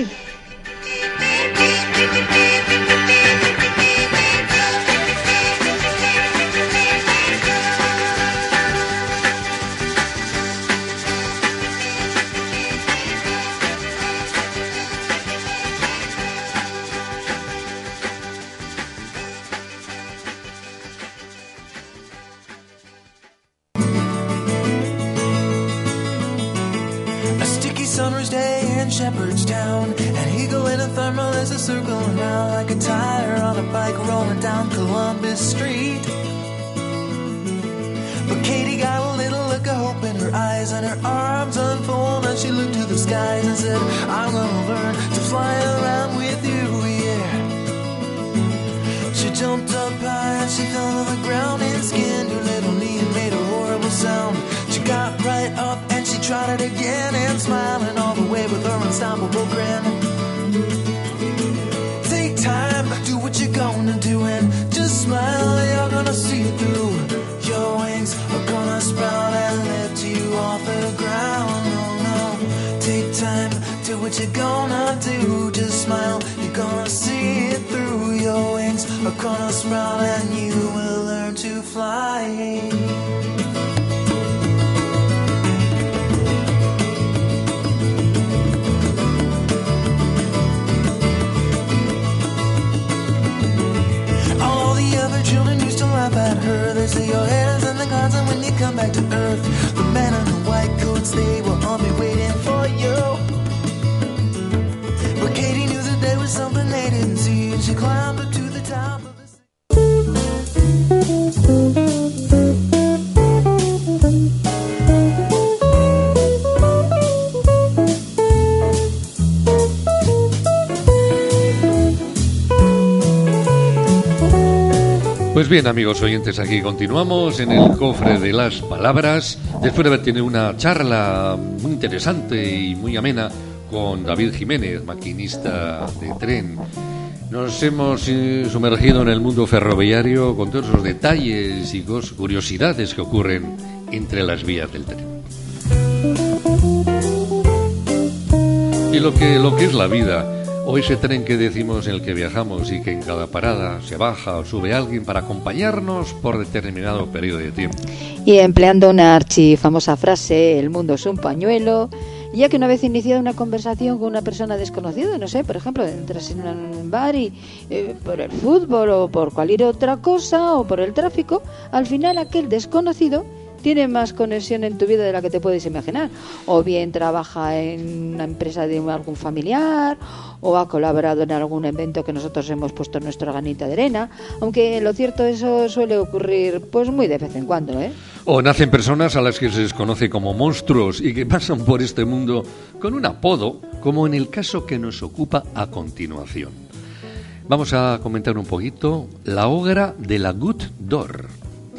Summer's day in Shepherdstown, an eagle in a thermal is a circling round like a tire on a bike rolling down Columbus Street. But Katie got a little look of hope in her eyes and her arms unfold and she looked to the skies and said, I'm gonna learn to fly around with you, yeah. She jumped up high and she fell to the ground and skinned her little knee and made a horrible sound. She got right up and she tried it again and smiling all the way with her unstoppable grin. Take time, do what you're gonna do and just smile, you're gonna see it through. Your wings are gonna sprout and lift you off the ground. Oh no, take time, do what you're gonna do, just smile, you're gonna see it through. Your wings are gonna sprout and you will learn to fly. Children used to laugh at her. They say your head is in the clouds and when you come back to earth, the men in the white coats, they will all be waiting for you. But Katie knew that there was something they didn't see, and she climbed up to the top of the city. Pues bien, amigos oyentes, aquí continuamos en el cofre de las palabras, después de haber tenido una charla muy interesante y muy amena con David Jiménez, maquinista de tren. Nos hemos sumergido en el mundo ferroviario con todos esos detalles y curiosidades que ocurren entre las vías del tren. Y lo que es la vida, o ese tren que decimos en el que viajamos y que en cada parada se baja o sube alguien para acompañarnos por determinado periodo de tiempo. Y empleando una archifamosa frase, el mundo es un pañuelo, ya que una vez iniciada una conversación con una persona desconocida, no sé, por ejemplo, entras en un bar y por el fútbol o por cualquier otra cosa o por el tráfico, al final aquel desconocido tiene más conexión en tu vida de la que te puedes imaginar. O bien trabaja en una empresa de algún familiar, o ha colaborado en algún evento que nosotros hemos puesto nuestra granita de arena. Aunque lo cierto, eso suele ocurrir pues muy de vez en cuando, ¿eh? O nacen personas a las que se les conoce como monstruos y que pasan por este mundo con un apodo, como en el caso que nos ocupa a continuación. Vamos a comentar un poquito la obra de la Goutte d'Or.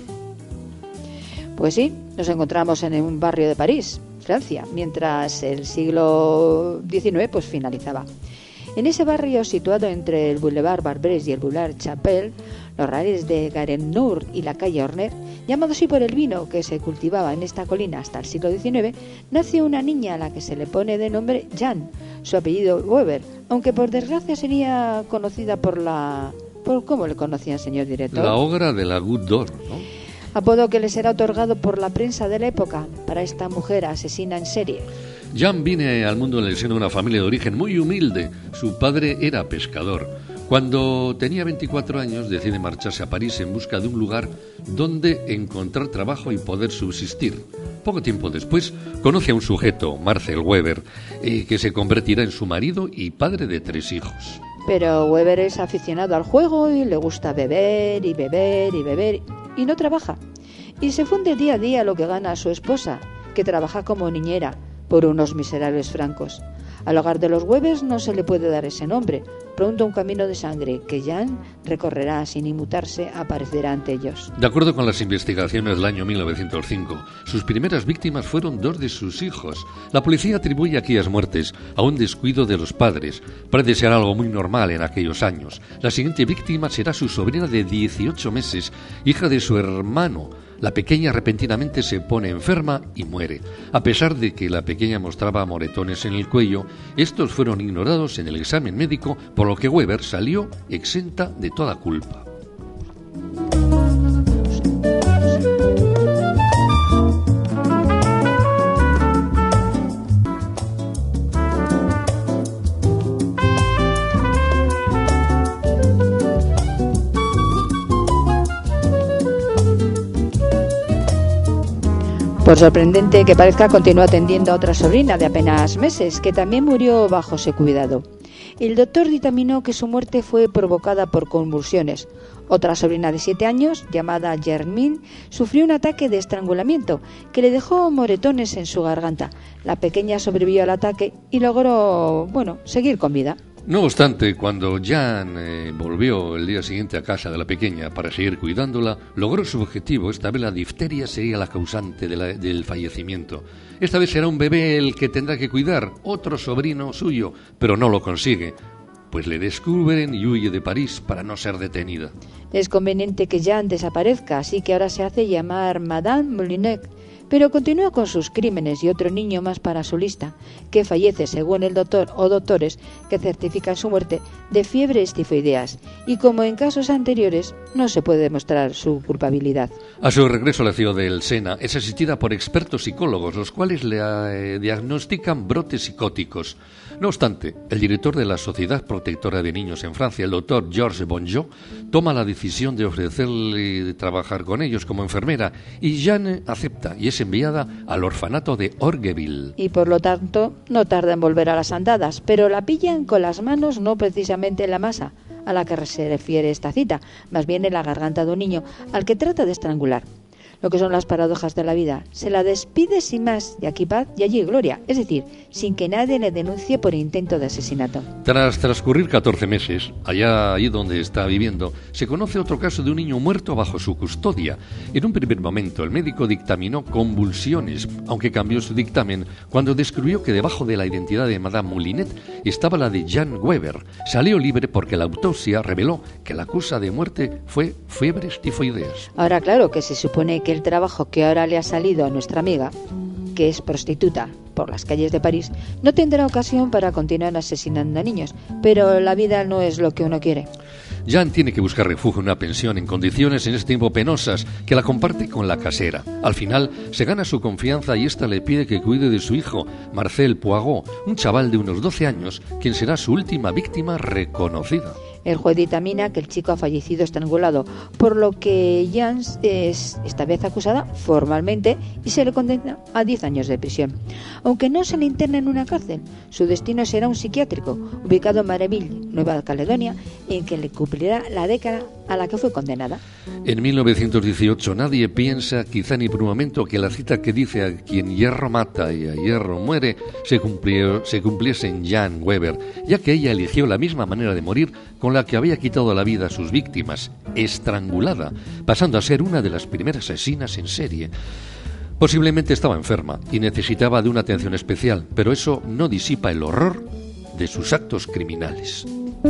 Pues sí, nos encontramos en un barrio de París, Francia, mientras el siglo XIX pues finalizaba. En ese barrio, situado entre el Boulevard Barbès y el Boulevard Chapelle, los rales de Garennour y la calle Horner, llamado así por el vino que se cultivaba en esta colina hasta el siglo XIX, nació una niña a la que se le pone de nombre Jeanne, su apellido Weber, aunque por desgracia sería conocida por ¿cómo le conocía el señor director? La obra de la Goutte d'Or, ¿no? Apodo que le será otorgado por la prensa de la época para esta mujer asesina en serie. Jeanne viene al mundo en el seno de una familia de origen muy humilde. Su padre era pescador. Cuando tenía 24 años decide marcharse a París en busca de un lugar donde encontrar trabajo y poder subsistir. Poco tiempo después conoce a un sujeto, Marcel Weber, que se convertirá en su marido y padre de 3 hijos. Pero Weber es aficionado al juego y le gusta beber y beber y beber y no trabaja. Y se funde día a día lo que gana su esposa, que trabaja como niñera por unos miserables francos. Al hogar de los Webers no se le puede dar ese nombre. Pronto un camino de sangre que Jeanne recorrerá sin inmutarse aparecerá ante ellos. De acuerdo con las investigaciones del año 1905, sus primeras víctimas fueron 2 de sus hijos. La policía atribuye aquellas muertes a un descuido de los padres. Parece ser algo muy normal en aquellos años. La siguiente víctima será su sobrina de 18 meses, hija de su hermano. La pequeña repentinamente se pone enferma y muere. A pesar de que la pequeña mostraba moretones en el cuello, estos fueron ignorados en el examen médico, por lo que Weber salió exenta de toda culpa. Por sorprendente que parezca, continuó atendiendo a otra sobrina de apenas meses, que también murió bajo ese cuidado. El doctor dictaminó que su muerte fue provocada por convulsiones. Otra sobrina de 7 años, llamada Germaine, sufrió un ataque de estrangulamiento que le dejó moretones en su garganta. La pequeña sobrevivió al ataque y logró, seguir con vida. No obstante, cuando Jeanne volvió el día siguiente a casa de la pequeña para seguir cuidándola, logró su objetivo. Esta vez la difteria sería la causante del fallecimiento. Esta vez será un bebé el que tendrá que cuidar, otro sobrino suyo, pero no lo consigue, pues le descubren y huye de París para no ser detenida. Es conveniente que Jeanne desaparezca, así que ahora se hace llamar Madame Moulinex, pero continúa con sus crímenes y otro niño más para su lista, que fallece según el doctor o doctores que certifican su muerte de fiebres tifoideas, y como en casos anteriores no se puede demostrar su culpabilidad. A su regreso a la ciudad del Sena es asistida por expertos psicólogos, los cuales le diagnostican brotes psicóticos. No obstante, el director de la Sociedad Protectora de Niños en Francia, el doctor Georges Bonjot, toma la decisión de ofrecerle trabajar con ellos como enfermera, y Jeanne acepta y es enviada al orfanato de Orgueville. Y por lo tanto no tarda en volver a las andadas, pero la pillan con las manos no precisamente en la masa a la que se refiere esta cita, más bien en la garganta de un niño al que trata de estrangular. lo que son las paradojas de la vida. Se la despide sin más, y aquí paz y allí gloria, es decir, sin que nadie le denuncie por intento de asesinato. Tras transcurrir 14 meses, allá ahí donde está viviendo, se conoce otro caso de un niño muerto bajo su custodia. En un primer momento, el médico dictaminó convulsiones, aunque cambió su dictamen cuando descubrió que debajo de la identidad de Madame Moulinet estaba la de Jan Weber. Salió libre porque la autopsia reveló que la causa de muerte fue fiebres tifoideas. Ahora, claro, que se supone que el trabajo que ahora le ha salido a nuestra amiga, que es prostituta por las calles de París, no tendrá ocasión para continuar asesinando a niños, pero la vida no es lo que uno quiere. Jan tiene que buscar refugio en una pensión en condiciones en este tiempo penosas que la comparte con la casera. Al final se gana su confianza y ésta le pide que cuide de su hijo, Marcel Poirot, un chaval de unos 12 años, quien será su última víctima reconocida. El juez dictamina que el chico ha fallecido estrangulado, por lo que Jan es esta vez acusada formalmente y se le condena a 10 años de prisión. Aunque no se le interna en una cárcel, su destino será un psiquiátrico ubicado en Mareville, Nueva Caledonia, en que le cumplirá la década a la que fue condenada. En 1918 nadie piensa, quizá ni por un momento, que la cita que dice a quien hierro mata y a hierro muere se cumpliese en Jan Weber, ya que ella eligió la misma manera de morir con la que había quitado la vida a sus víctimas, estrangulada, pasando a ser una de las primeras asesinas en serie. Posiblemente estaba enferma y necesitaba de una atención especial, pero eso no disipa el horror de sus actos criminales.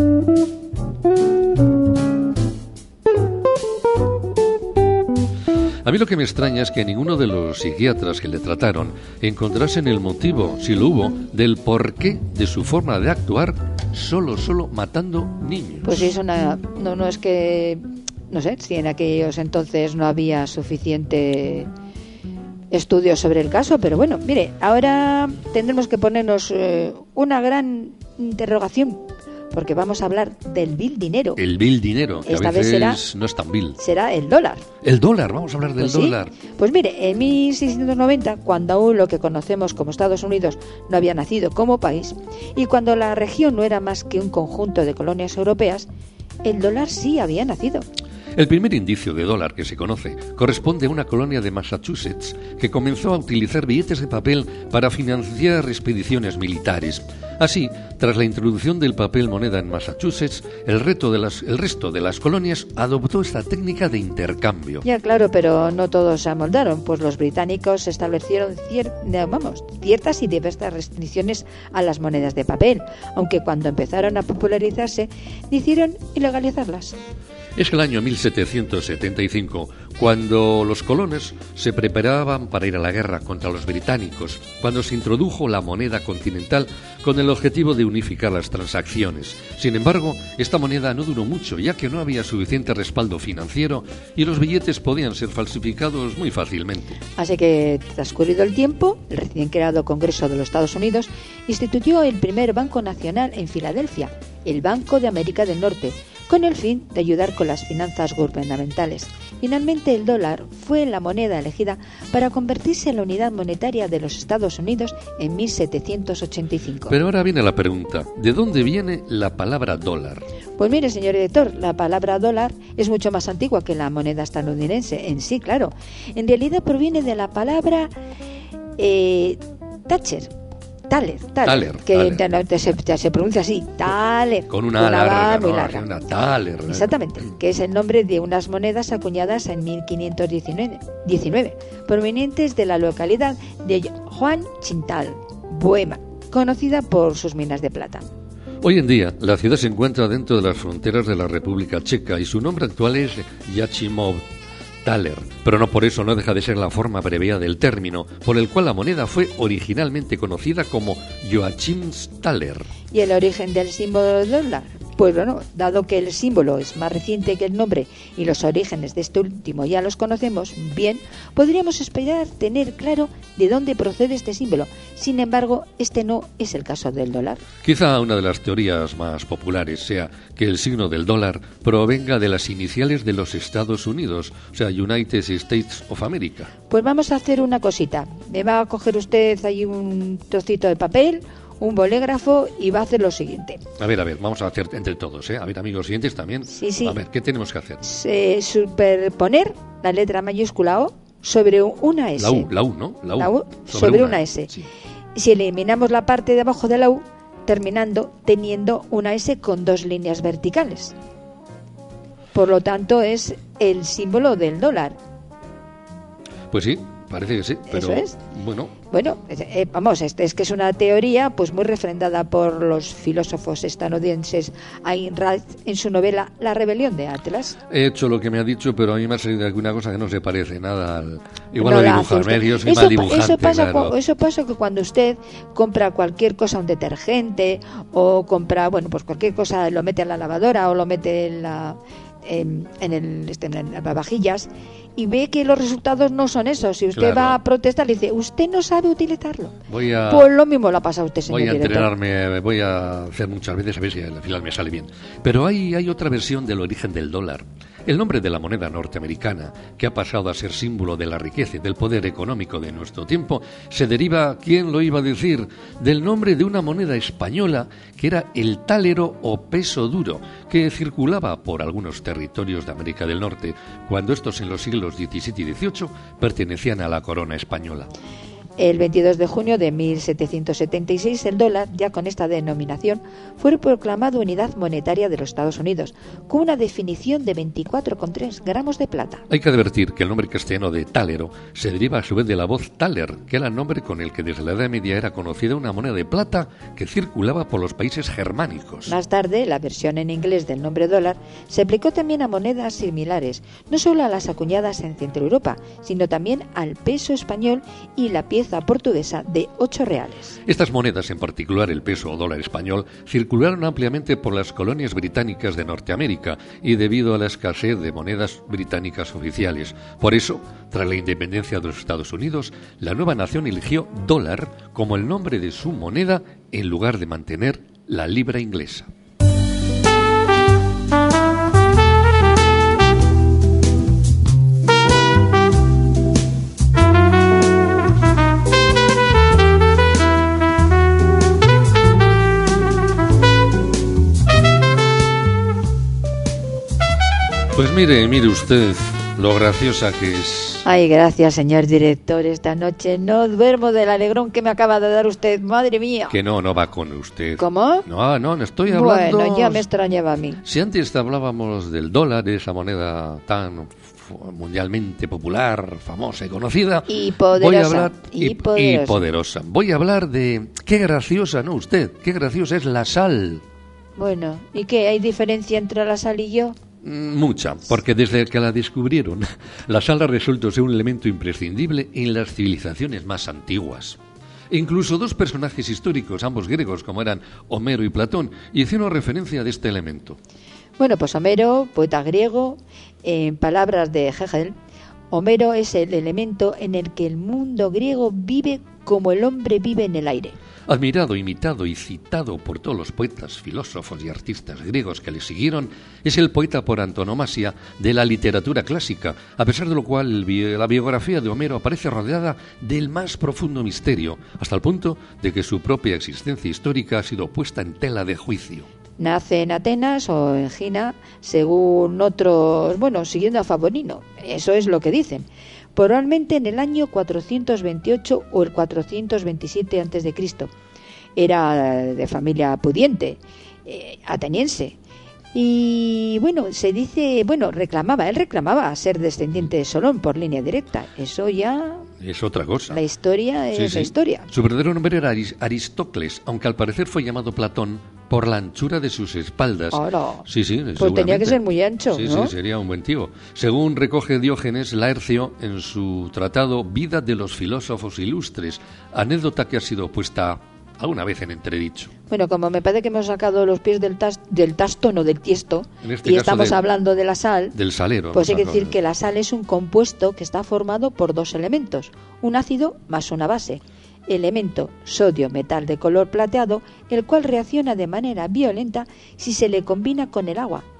A mí lo que me extraña es que ninguno de los psiquiatras que le trataron encontrasen el motivo, si lo hubo, del porqué de su forma de actuar solo matando niños. Pues eso no es que, no sé, si en aquellos entonces no había suficiente estudio sobre el caso, pero bueno, mire, ahora tendremos que ponernos una gran interrogación, porque vamos a hablar del vil dinero. El vil dinero, que esta a veces vez no es tan vil. Será el dólar. El dólar, vamos a hablar del Pues sí. dólar. Pues mire, en 1690, cuando aún lo que conocemos como Estados Unidos no había nacido como país, y cuando la región no era más que un conjunto de colonias europeas, el dólar sí había nacido. El primer indicio de dólar que se conoce corresponde a una colonia de Massachusetts que comenzó a utilizar billetes de papel para financiar expediciones militares. Así, tras la introducción del papel moneda en Massachusetts, el resto de las colonias adoptó esta técnica de intercambio. Ya claro, pero no todos se amoldaron, pues los británicos establecieron ciertas y diversas restricciones a las monedas de papel, aunque cuando empezaron a popularizarse, decidieron ilegalizarlas. Es el año 1775, cuando los colonos se preparaban para ir a la guerra contra los británicos, cuando se introdujo la moneda continental con el objetivo de unificar las transacciones. Sin embargo, esta moneda no duró mucho, ya que no había suficiente respaldo financiero y los billetes podían ser falsificados muy fácilmente. Así que, transcurrido el tiempo, el recién creado Congreso de los Estados Unidos instituyó el primer Banco Nacional en Filadelfia, el Banco de América del Norte, con el fin de ayudar con las finanzas gubernamentales. Finalmente, el dólar fue la moneda elegida para convertirse en la unidad monetaria de los Estados Unidos en 1785. Pero ahora viene la pregunta, ¿de dónde viene la palabra dólar? Pues mire, señor director, la palabra dólar es mucho más antigua que la moneda estadounidense en sí, claro. En realidad proviene de la palabra Thaler, que se pronuncia así, Thaler, con una larga, muy ¿no? larga. Una Thaler. Exactamente, que es el nombre de unas monedas acuñadas en 1519, provenientes de la localidad de Juan-Chintal, Bohemia, conocida por sus minas de plata. Hoy en día, la ciudad se encuentra dentro de las fronteras de la República Checa y su nombre actual es Jáchymov Thaler, pero no por eso no deja de ser la forma abreviada del término, por el cual la moneda fue originalmente conocida como Joachim's Thaler. ¿Y el origen del símbolo del dólar? Pues bueno, dado que el símbolo es más reciente que el nombre y los orígenes de este último ya los conocemos bien, podríamos esperar tener claro de dónde procede este símbolo. Sin embargo, este no es el caso del dólar. Quizá una de las teorías más populares sea que el signo del dólar provenga de las iniciales de los Estados Unidos, o sea, United States of America. Pues vamos a hacer una cosita. Me va a coger usted ahí un trocito de papel, un bolígrafo y va a hacer lo siguiente. A ver, vamos a hacer entre todos, ¿eh? A ver, amigos oyentes también. Sí. A ver, ¿qué tenemos que hacer? Superponer la letra mayúscula O sobre una S. La U, ¿no? La U sobre una S. Sí. Si eliminamos la parte de abajo de la U, terminando teniendo una S con 2 líneas verticales. Por lo tanto, es el símbolo del dólar. Pues sí, parece que sí, pero Eso es. bueno, Vamos, es que es una teoría pues muy refrendada por los filósofos estadounidenses Ayn Rand en su novela La rebelión de Atlas. he hecho lo que me ha dicho, pero a mí me ha salido alguna cosa que no se parece nada al... Igual No lo la dibujar, hace usted. yo soy mal dibujante, Eso pasa que cuando usted compra cualquier cosa, un detergente, o compra, pues cualquier cosa, lo mete en la lavadora o lo mete en las vajillas, y ve que los resultados no son esos. Si usted Claro. va a protestar, le dice, usted no sabe utilizarlo. Voy a... Pues lo mismo le ha pasado a usted, señor Voy a director. entrenarme, voy a hacer muchas veces a ver si al final me sale bien. Pero hay otra versión del origen del dólar. El nombre de la moneda norteamericana, que ha pasado a ser símbolo de la riqueza y del poder económico de nuestro tiempo, se deriva, ¿quién lo iba a decir?, del nombre de una moneda española que era el tálero o peso duro, que circulaba por algunos territorios de América del Norte, cuando estos en los siglos XVII y XVIII pertenecían a la corona española. El 22 de junio de 1776, el dólar, ya con esta denominación, fue proclamado unidad monetaria de los Estados Unidos, con una definición de 24,3 gramos de plata. Hay que advertir que el nombre castellano de tálero se deriva a su vez de la voz taler, que era el nombre con el que desde la Edad Media era conocida una moneda de plata que circulaba por los países germánicos. Más tarde, la versión en inglés del nombre dólar se aplicó también a monedas similares, no solo a las acuñadas en Centro Europa, sino también al peso español y la pieza portuguesa de 8 reales. Estas monedas, en particular el peso o dólar español, circularon ampliamente por las colonias británicas de Norteamérica y debido a la escasez de monedas británicas oficiales. Por eso, tras la independencia de los Estados Unidos, la nueva nación eligió dólar como el nombre de su moneda en lugar de mantener la libra inglesa. Pues mire usted lo graciosa que es. Ay, gracias, señor director. Esta noche no duermo del alegrón que me acaba de dar usted. Madre mía. Que no va con usted. ¿Cómo? No estoy hablando... Bueno, ya me extrañaba a mí. Si antes hablábamos del dólar, esa moneda tan mundialmente popular, famosa y conocida, y poderosa. voy a hablar y poderosa. Voy a hablar de... Qué graciosa, ¿no usted? Qué graciosa es la sal. Bueno, ¿y qué? ¿Hay diferencia entre la sal y yo? Mucha, porque desde que la descubrieron, la sal ha resuelto ser un elemento imprescindible en las civilizaciones más antiguas. Incluso dos personajes históricos, ambos griegos, como eran Homero y Platón, hicieron referencia de este elemento. Bueno, pues Homero, poeta griego, en palabras de Hegel, Homero es el elemento en el que el mundo griego vive como el hombre vive en el aire. Admirado, imitado y citado por todos los poetas, filósofos y artistas griegos que le siguieron, es el poeta por antonomasia de la literatura clásica, a pesar de lo cual la biografía de Homero aparece rodeada del más profundo misterio, hasta el punto de que su propia existencia histórica ha sido puesta en tela de juicio. Nace en Atenas o en Gina, según otros, siguiendo a Fabonino, eso es lo que dicen. Probablemente en el año 428 o el 427 a.C. Era de familia pudiente, ateniense. Y se dice, él reclamaba ser descendiente de Solón por línea directa. Eso ya es otra cosa. La historia es la historia. Su verdadero nombre era Aristócles, aunque al parecer fue llamado Platón por la anchura de sus espaldas. Ahora, sí, pues tenía que ser muy ancho, ¿no? Sí, sería un buen tío. Según recoge Diógenes Laercio en su tratado Vida de los filósofos ilustres, anécdota que ha sido puesta alguna vez en entredicho. Bueno, como me parece que hemos sacado los pies del tasto, no del tiesto, y estamos hablando de la sal, del salero, pues hay que decir que la sal es un compuesto que está formado por dos elementos, un ácido más una base. Elemento sodio metal de color plateado, el cual reacciona de manera violenta si se le combina con el agua,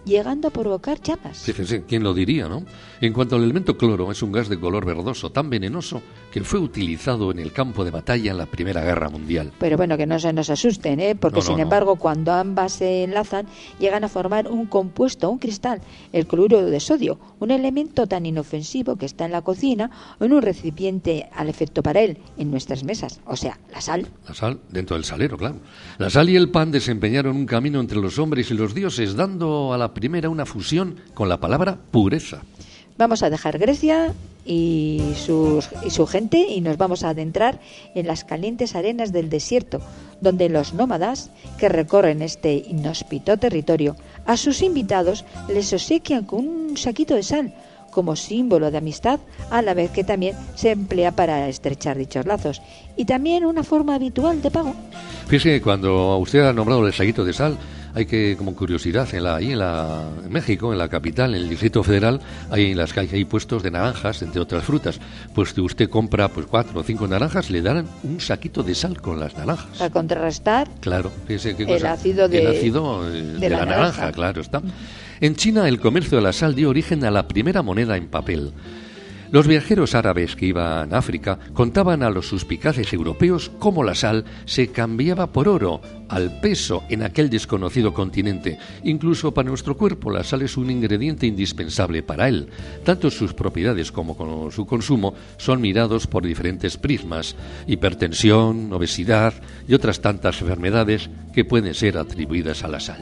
llegando a provocar llamas. Fíjense, ¿quién lo diría, no? En cuanto al elemento cloro, es un gas de color verdoso tan venenoso que fue utilizado en el campo de batalla en la Primera Guerra Mundial. Pero bueno, que no se nos asusten, porque sin embargo, cuando ambas se enlazan, llegan a formar un compuesto, un cristal, el cloruro de sodio, un elemento tan inofensivo que está en la cocina o en un recipiente al efecto para él, en nuestras mesas, o sea, la sal. La sal, dentro del salero, claro. La sal y el pan desempeñaron un camino entre los hombres y los dioses, dando a la primera una fusión con la palabra pureza. Vamos a dejar Grecia y su gente y nos vamos a adentrar en las calientes arenas del desierto, donde los nómadas que recorren este inhóspito territorio a sus invitados les obsequian con un saquito de sal como símbolo de amistad, a la vez que también se emplea para estrechar dichos lazos y también una forma habitual de pago. Fíjese, cuando usted ha nombrado el saquito de sal, hay que, como curiosidad, en México, en la capital, en el Distrito Federal, hay en las calles hay puestos de naranjas, entre otras frutas. Pues si usted compra 4 o 5 naranjas, le darán un saquito de sal con las naranjas. Para contrarrestar, claro, fíjese qué el cosa. ácido de la naranja, claro está. En China, el comercio de la sal dio origen a la primera moneda en papel. Los viajeros árabes que iban a África contaban a los suspicaces europeos cómo la sal se cambiaba por oro al peso en aquel desconocido continente. Incluso para nuestro cuerpo la sal es un ingrediente indispensable para él. Tanto sus propiedades como su consumo son mirados por diferentes prismas: hipertensión, obesidad y otras tantas enfermedades que pueden ser atribuidas a la sal.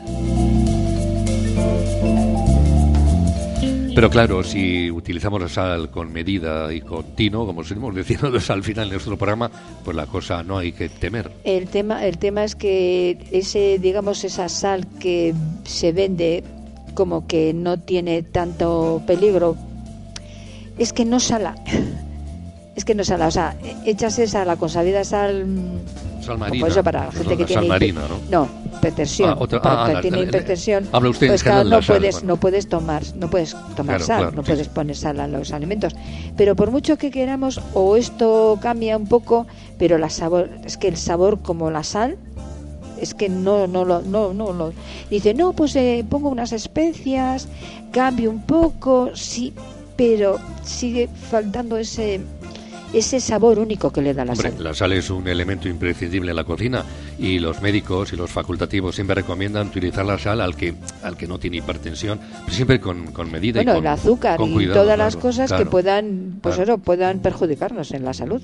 Pero claro, si utilizamos la sal con medida y con tino, como seguimos diciendo al final de nuestro programa, pues la cosa no hay que temer. El tema es que esa sal que se vende como que no tiene tanto peligro, es que no sala. O sea, echas esa la consabida sal marina. Pues para la gente que tiene sal marina, ¿no? Hipertensión. Tiene hipertensión. Habla usted pues en general de la sal, no puedes tomar claro, sal, claro, no puedes poner sal a los alimentos. Pero por mucho que queramos, o esto cambia un poco, pero es que el sabor como la sal, es que no dice, no, pues pongo unas especias, cambio un poco, sí, pero sigue faltando ese sabor único que le da la sal. La sal es un elemento imprescindible en la cocina y los médicos y los facultativos siempre recomiendan utilizar la sal al que no tiene hipertensión, siempre con medida y con el azúcar con y cuidado, todas las cosas claro, que puedan perjudicarnos en la salud.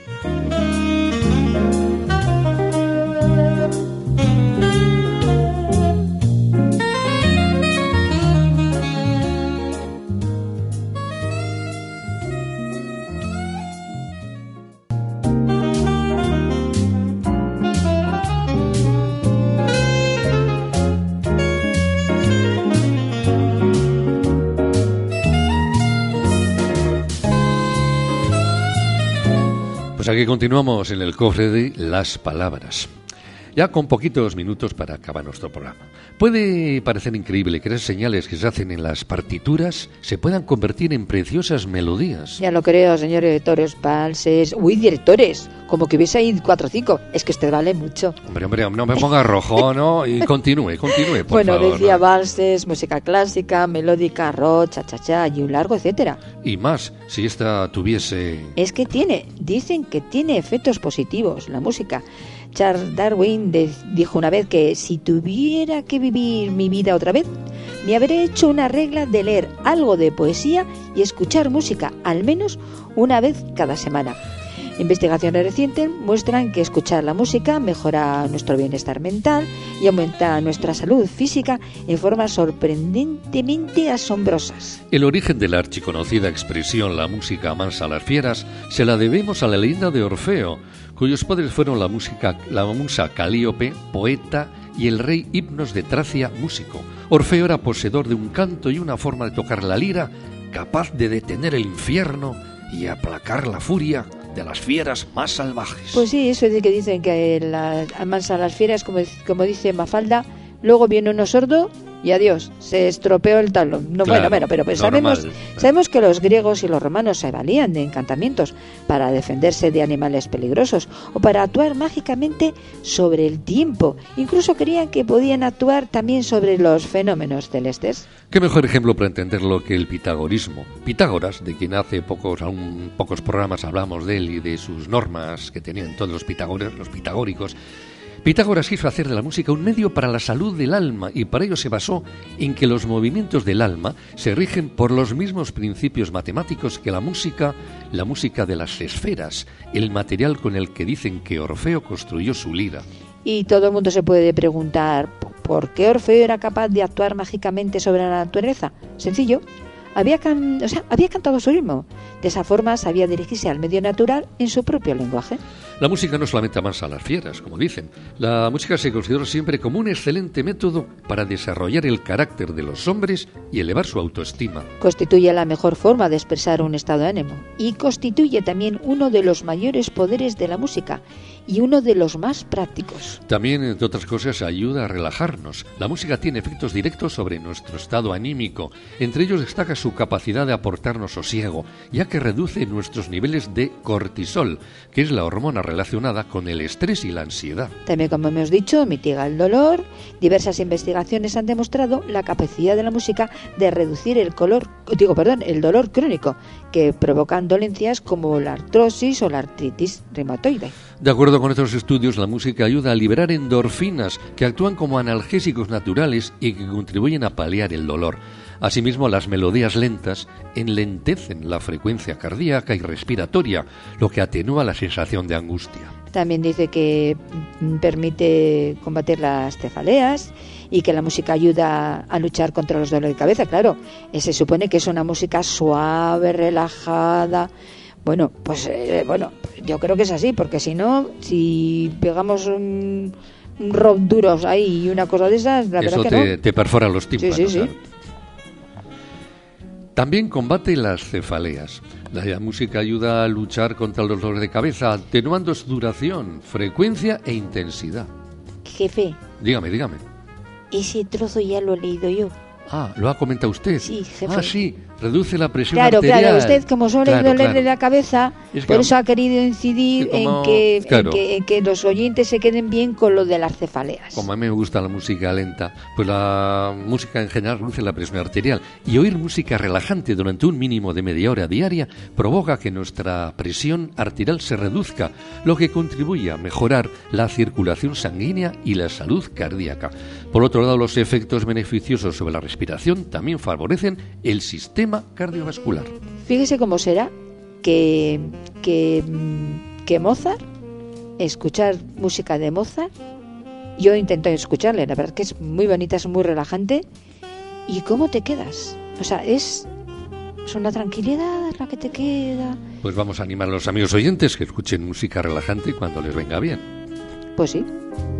Pues aquí continuamos en el cofre de las palabras. Ya con poquitos minutos para acabar nuestro programa. Puede parecer increíble que esas señales que se hacen en las partituras se puedan convertir en preciosas melodías. Ya lo creo, señores directores, valses... Uy, directores, como que hubiese ahí 4 o 5. Es que usted vale mucho. Hombre, no me ponga rojo, ¿no? Y continúe, por bueno, favor. Decía valses, música clásica, melódica, rock, cha-cha-cha y un largo etcétera. Y más, si esta tuviese... Es que dicen que tiene efectos positivos la música. Charles Darwin dijo una vez que si tuviera que vivir mi vida otra vez, me habré hecho una regla de leer algo de poesía y escuchar música, al menos una vez cada semana. Investigaciones recientes muestran que escuchar la música mejora nuestro bienestar mental y aumenta nuestra salud física en formas sorprendentemente asombrosas. El origen de la archiconocida expresión "la música amansa a las fieras" se la debemos a la leyenda de Orfeo, cuyos padres fueron la musa Calíope, poeta, y el rey Hipnos de Tracia, músico. Orfeo era poseedor de un canto y una forma de tocar la lira capaz de detener el infierno y aplacar la furia de las fieras más salvajes. Pues sí, eso es que dicen que amansa a las fieras, como dice Mafalda. Luego viene uno sordo y adiós, se estropeó el tablón. No, Claro, bueno, pero pues normal. sabemos que los griegos y los romanos se valían de encantamientos para defenderse de animales peligrosos o para actuar mágicamente sobre el tiempo. Incluso creían que podían actuar también sobre los fenómenos celestes. ¿Qué mejor ejemplo para entenderlo que el pitagorismo? Pitágoras, de quien hace aún pocos programas hablamos de él y de sus normas que tenían todos los pitagóricos. Pitágoras quiso hacer de la música un medio para la salud del alma y para ello se basó en que los movimientos del alma se rigen por los mismos principios matemáticos que la música de las esferas, el material con el que dicen que Orfeo construyó su lira. Y todo el mundo se puede preguntar ¿por qué Orfeo era capaz de actuar mágicamente sobre la naturaleza? Sencillo. Había cantado su ritmo. De esa forma sabía dirigirse al medio natural en su propio lenguaje. La música no solamente amansa a las fieras, como dicen. La música se consideró siempre como un excelente método para desarrollar el carácter de los hombres y elevar su autoestima. Constituye la mejor forma de expresar un estado de ánimo y constituye también uno de los mayores poderes de la música y uno de los más prácticos. También, entre otras cosas, ayuda a relajarnos. La música tiene efectos directos sobre nuestro estado anímico. Entre ellos destaca su capacidad de aportarnos sosiego, ya que reduce nuestros niveles de cortisol, que es la hormona relacionada con el estrés y la ansiedad. También, como hemos dicho, mitiga el dolor. Diversas investigaciones han demostrado la capacidad de la música de reducir el dolor crónico que provocan dolencias como la artrosis o la artritis reumatoide. De acuerdo con estos estudios, la música ayuda a liberar endorfinas que actúan como analgésicos naturales y que contribuyen a paliar el dolor. Asimismo, las melodías lentas enlentecen la frecuencia cardíaca y respiratoria, lo que atenúa la sensación de angustia. También dice que permite combatir las cefaleas y que la música ayuda a luchar contra los dolores de cabeza. Claro, se supone que es una música suave, relajada. Bueno, yo creo que es así, porque si no, si pegamos un rock duros ahí y una cosa de esas, la verdad que no. Te perfora los tímpanos. Sí. Claro. También combate las cefaleas. La música ayuda a luchar contra los dolores de cabeza, atenuando su duración, frecuencia e intensidad. Jefe, Dígame. ese trozo ya lo he leído yo. Ah, ¿lo ha comentado usted? Sí, jefe. Ah, sí, reduce la presión Claro, arterial. usted como suele dolerle la cabeza, Es que por eso ha querido incidir como- en claro. que los oyentes se queden bien con lo de las cefaleas. Como a mí me gusta la música lenta, pues la música en general reduce la presión arterial y oír música relajante durante un mínimo de media hora diaria provoca que nuestra presión arterial se reduzca, lo que contribuye a mejorar la circulación sanguínea y la salud cardíaca. Por otro lado, los efectos beneficiosos sobre la respiración también favorecen el sistema cardiovascular. Fíjese cómo será que Mozart, escuchar música de Mozart, yo intento escucharle, la verdad que es muy bonita, es muy relajante. ¿Y cómo te quedas? O sea, es una tranquilidad la que te queda. Pues vamos a animar a los amigos oyentes que escuchen música relajante cuando les venga bien. Pues sí.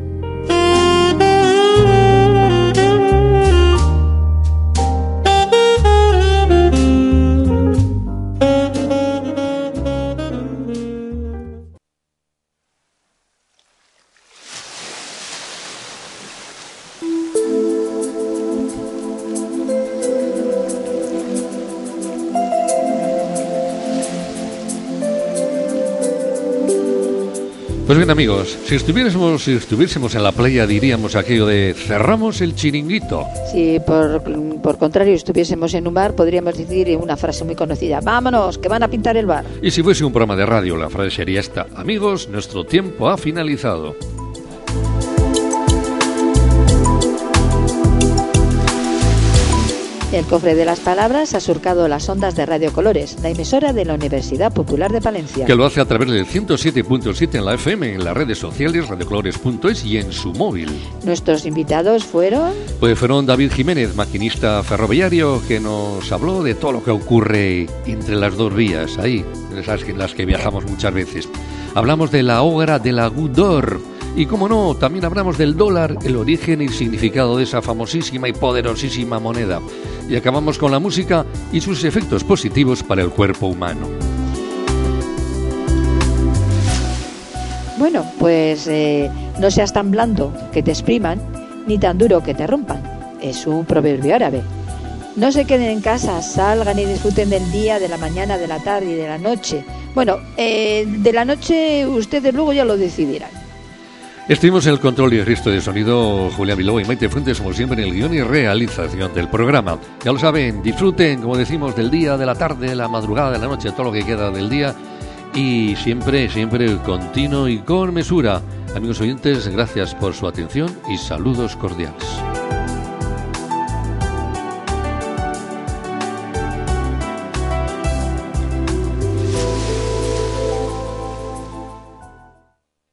Pues bien, amigos, si estuviésemos en la playa diríamos aquello de cerramos el chiringuito. Si por contrario estuviésemos en un bar, podríamos decir una frase muy conocida: vámonos, que van a pintar el bar. Y si fuese un programa de radio, la frase sería esta: amigos, nuestro tiempo ha finalizado. El cofre de las palabras ha surcado las ondas de Radio Colores, la emisora de la Universidad Popular de Palencia. Que lo hace a través del 107.7 en la FM, en las redes sociales, radiocolores.es y en su móvil. Nuestros invitados fueron... Pues fueron David Jiménez, maquinista ferroviario, que nos habló de todo lo que ocurre entre las dos vías, ahí, en las que viajamos muchas veces. Hablamos de la obra de la Goutte d'Or. Y como no, también hablamos del dólar, el origen y significado de esa famosísima y poderosísima moneda. Y acabamos con la música y sus efectos positivos para el cuerpo humano. Bueno, pues no seas tan blando que te expriman, ni tan duro que te rompan. es un proverbio árabe. No se queden en casa, salgan y disfruten del día, de la mañana, de la tarde y de la noche. Bueno, de la noche ustedes luego ya lo decidirán. Estuvimos en el control y el registro de sonido Julián Bilbao y Maite Fuentes, como siempre, en el guión y realización del programa. Ya lo saben, disfruten, como decimos, del día, de la tarde, de la madrugada, de la noche, todo lo que queda del día. Y siempre continuo y con mesura. Amigos oyentes, gracias por su atención y saludos cordiales.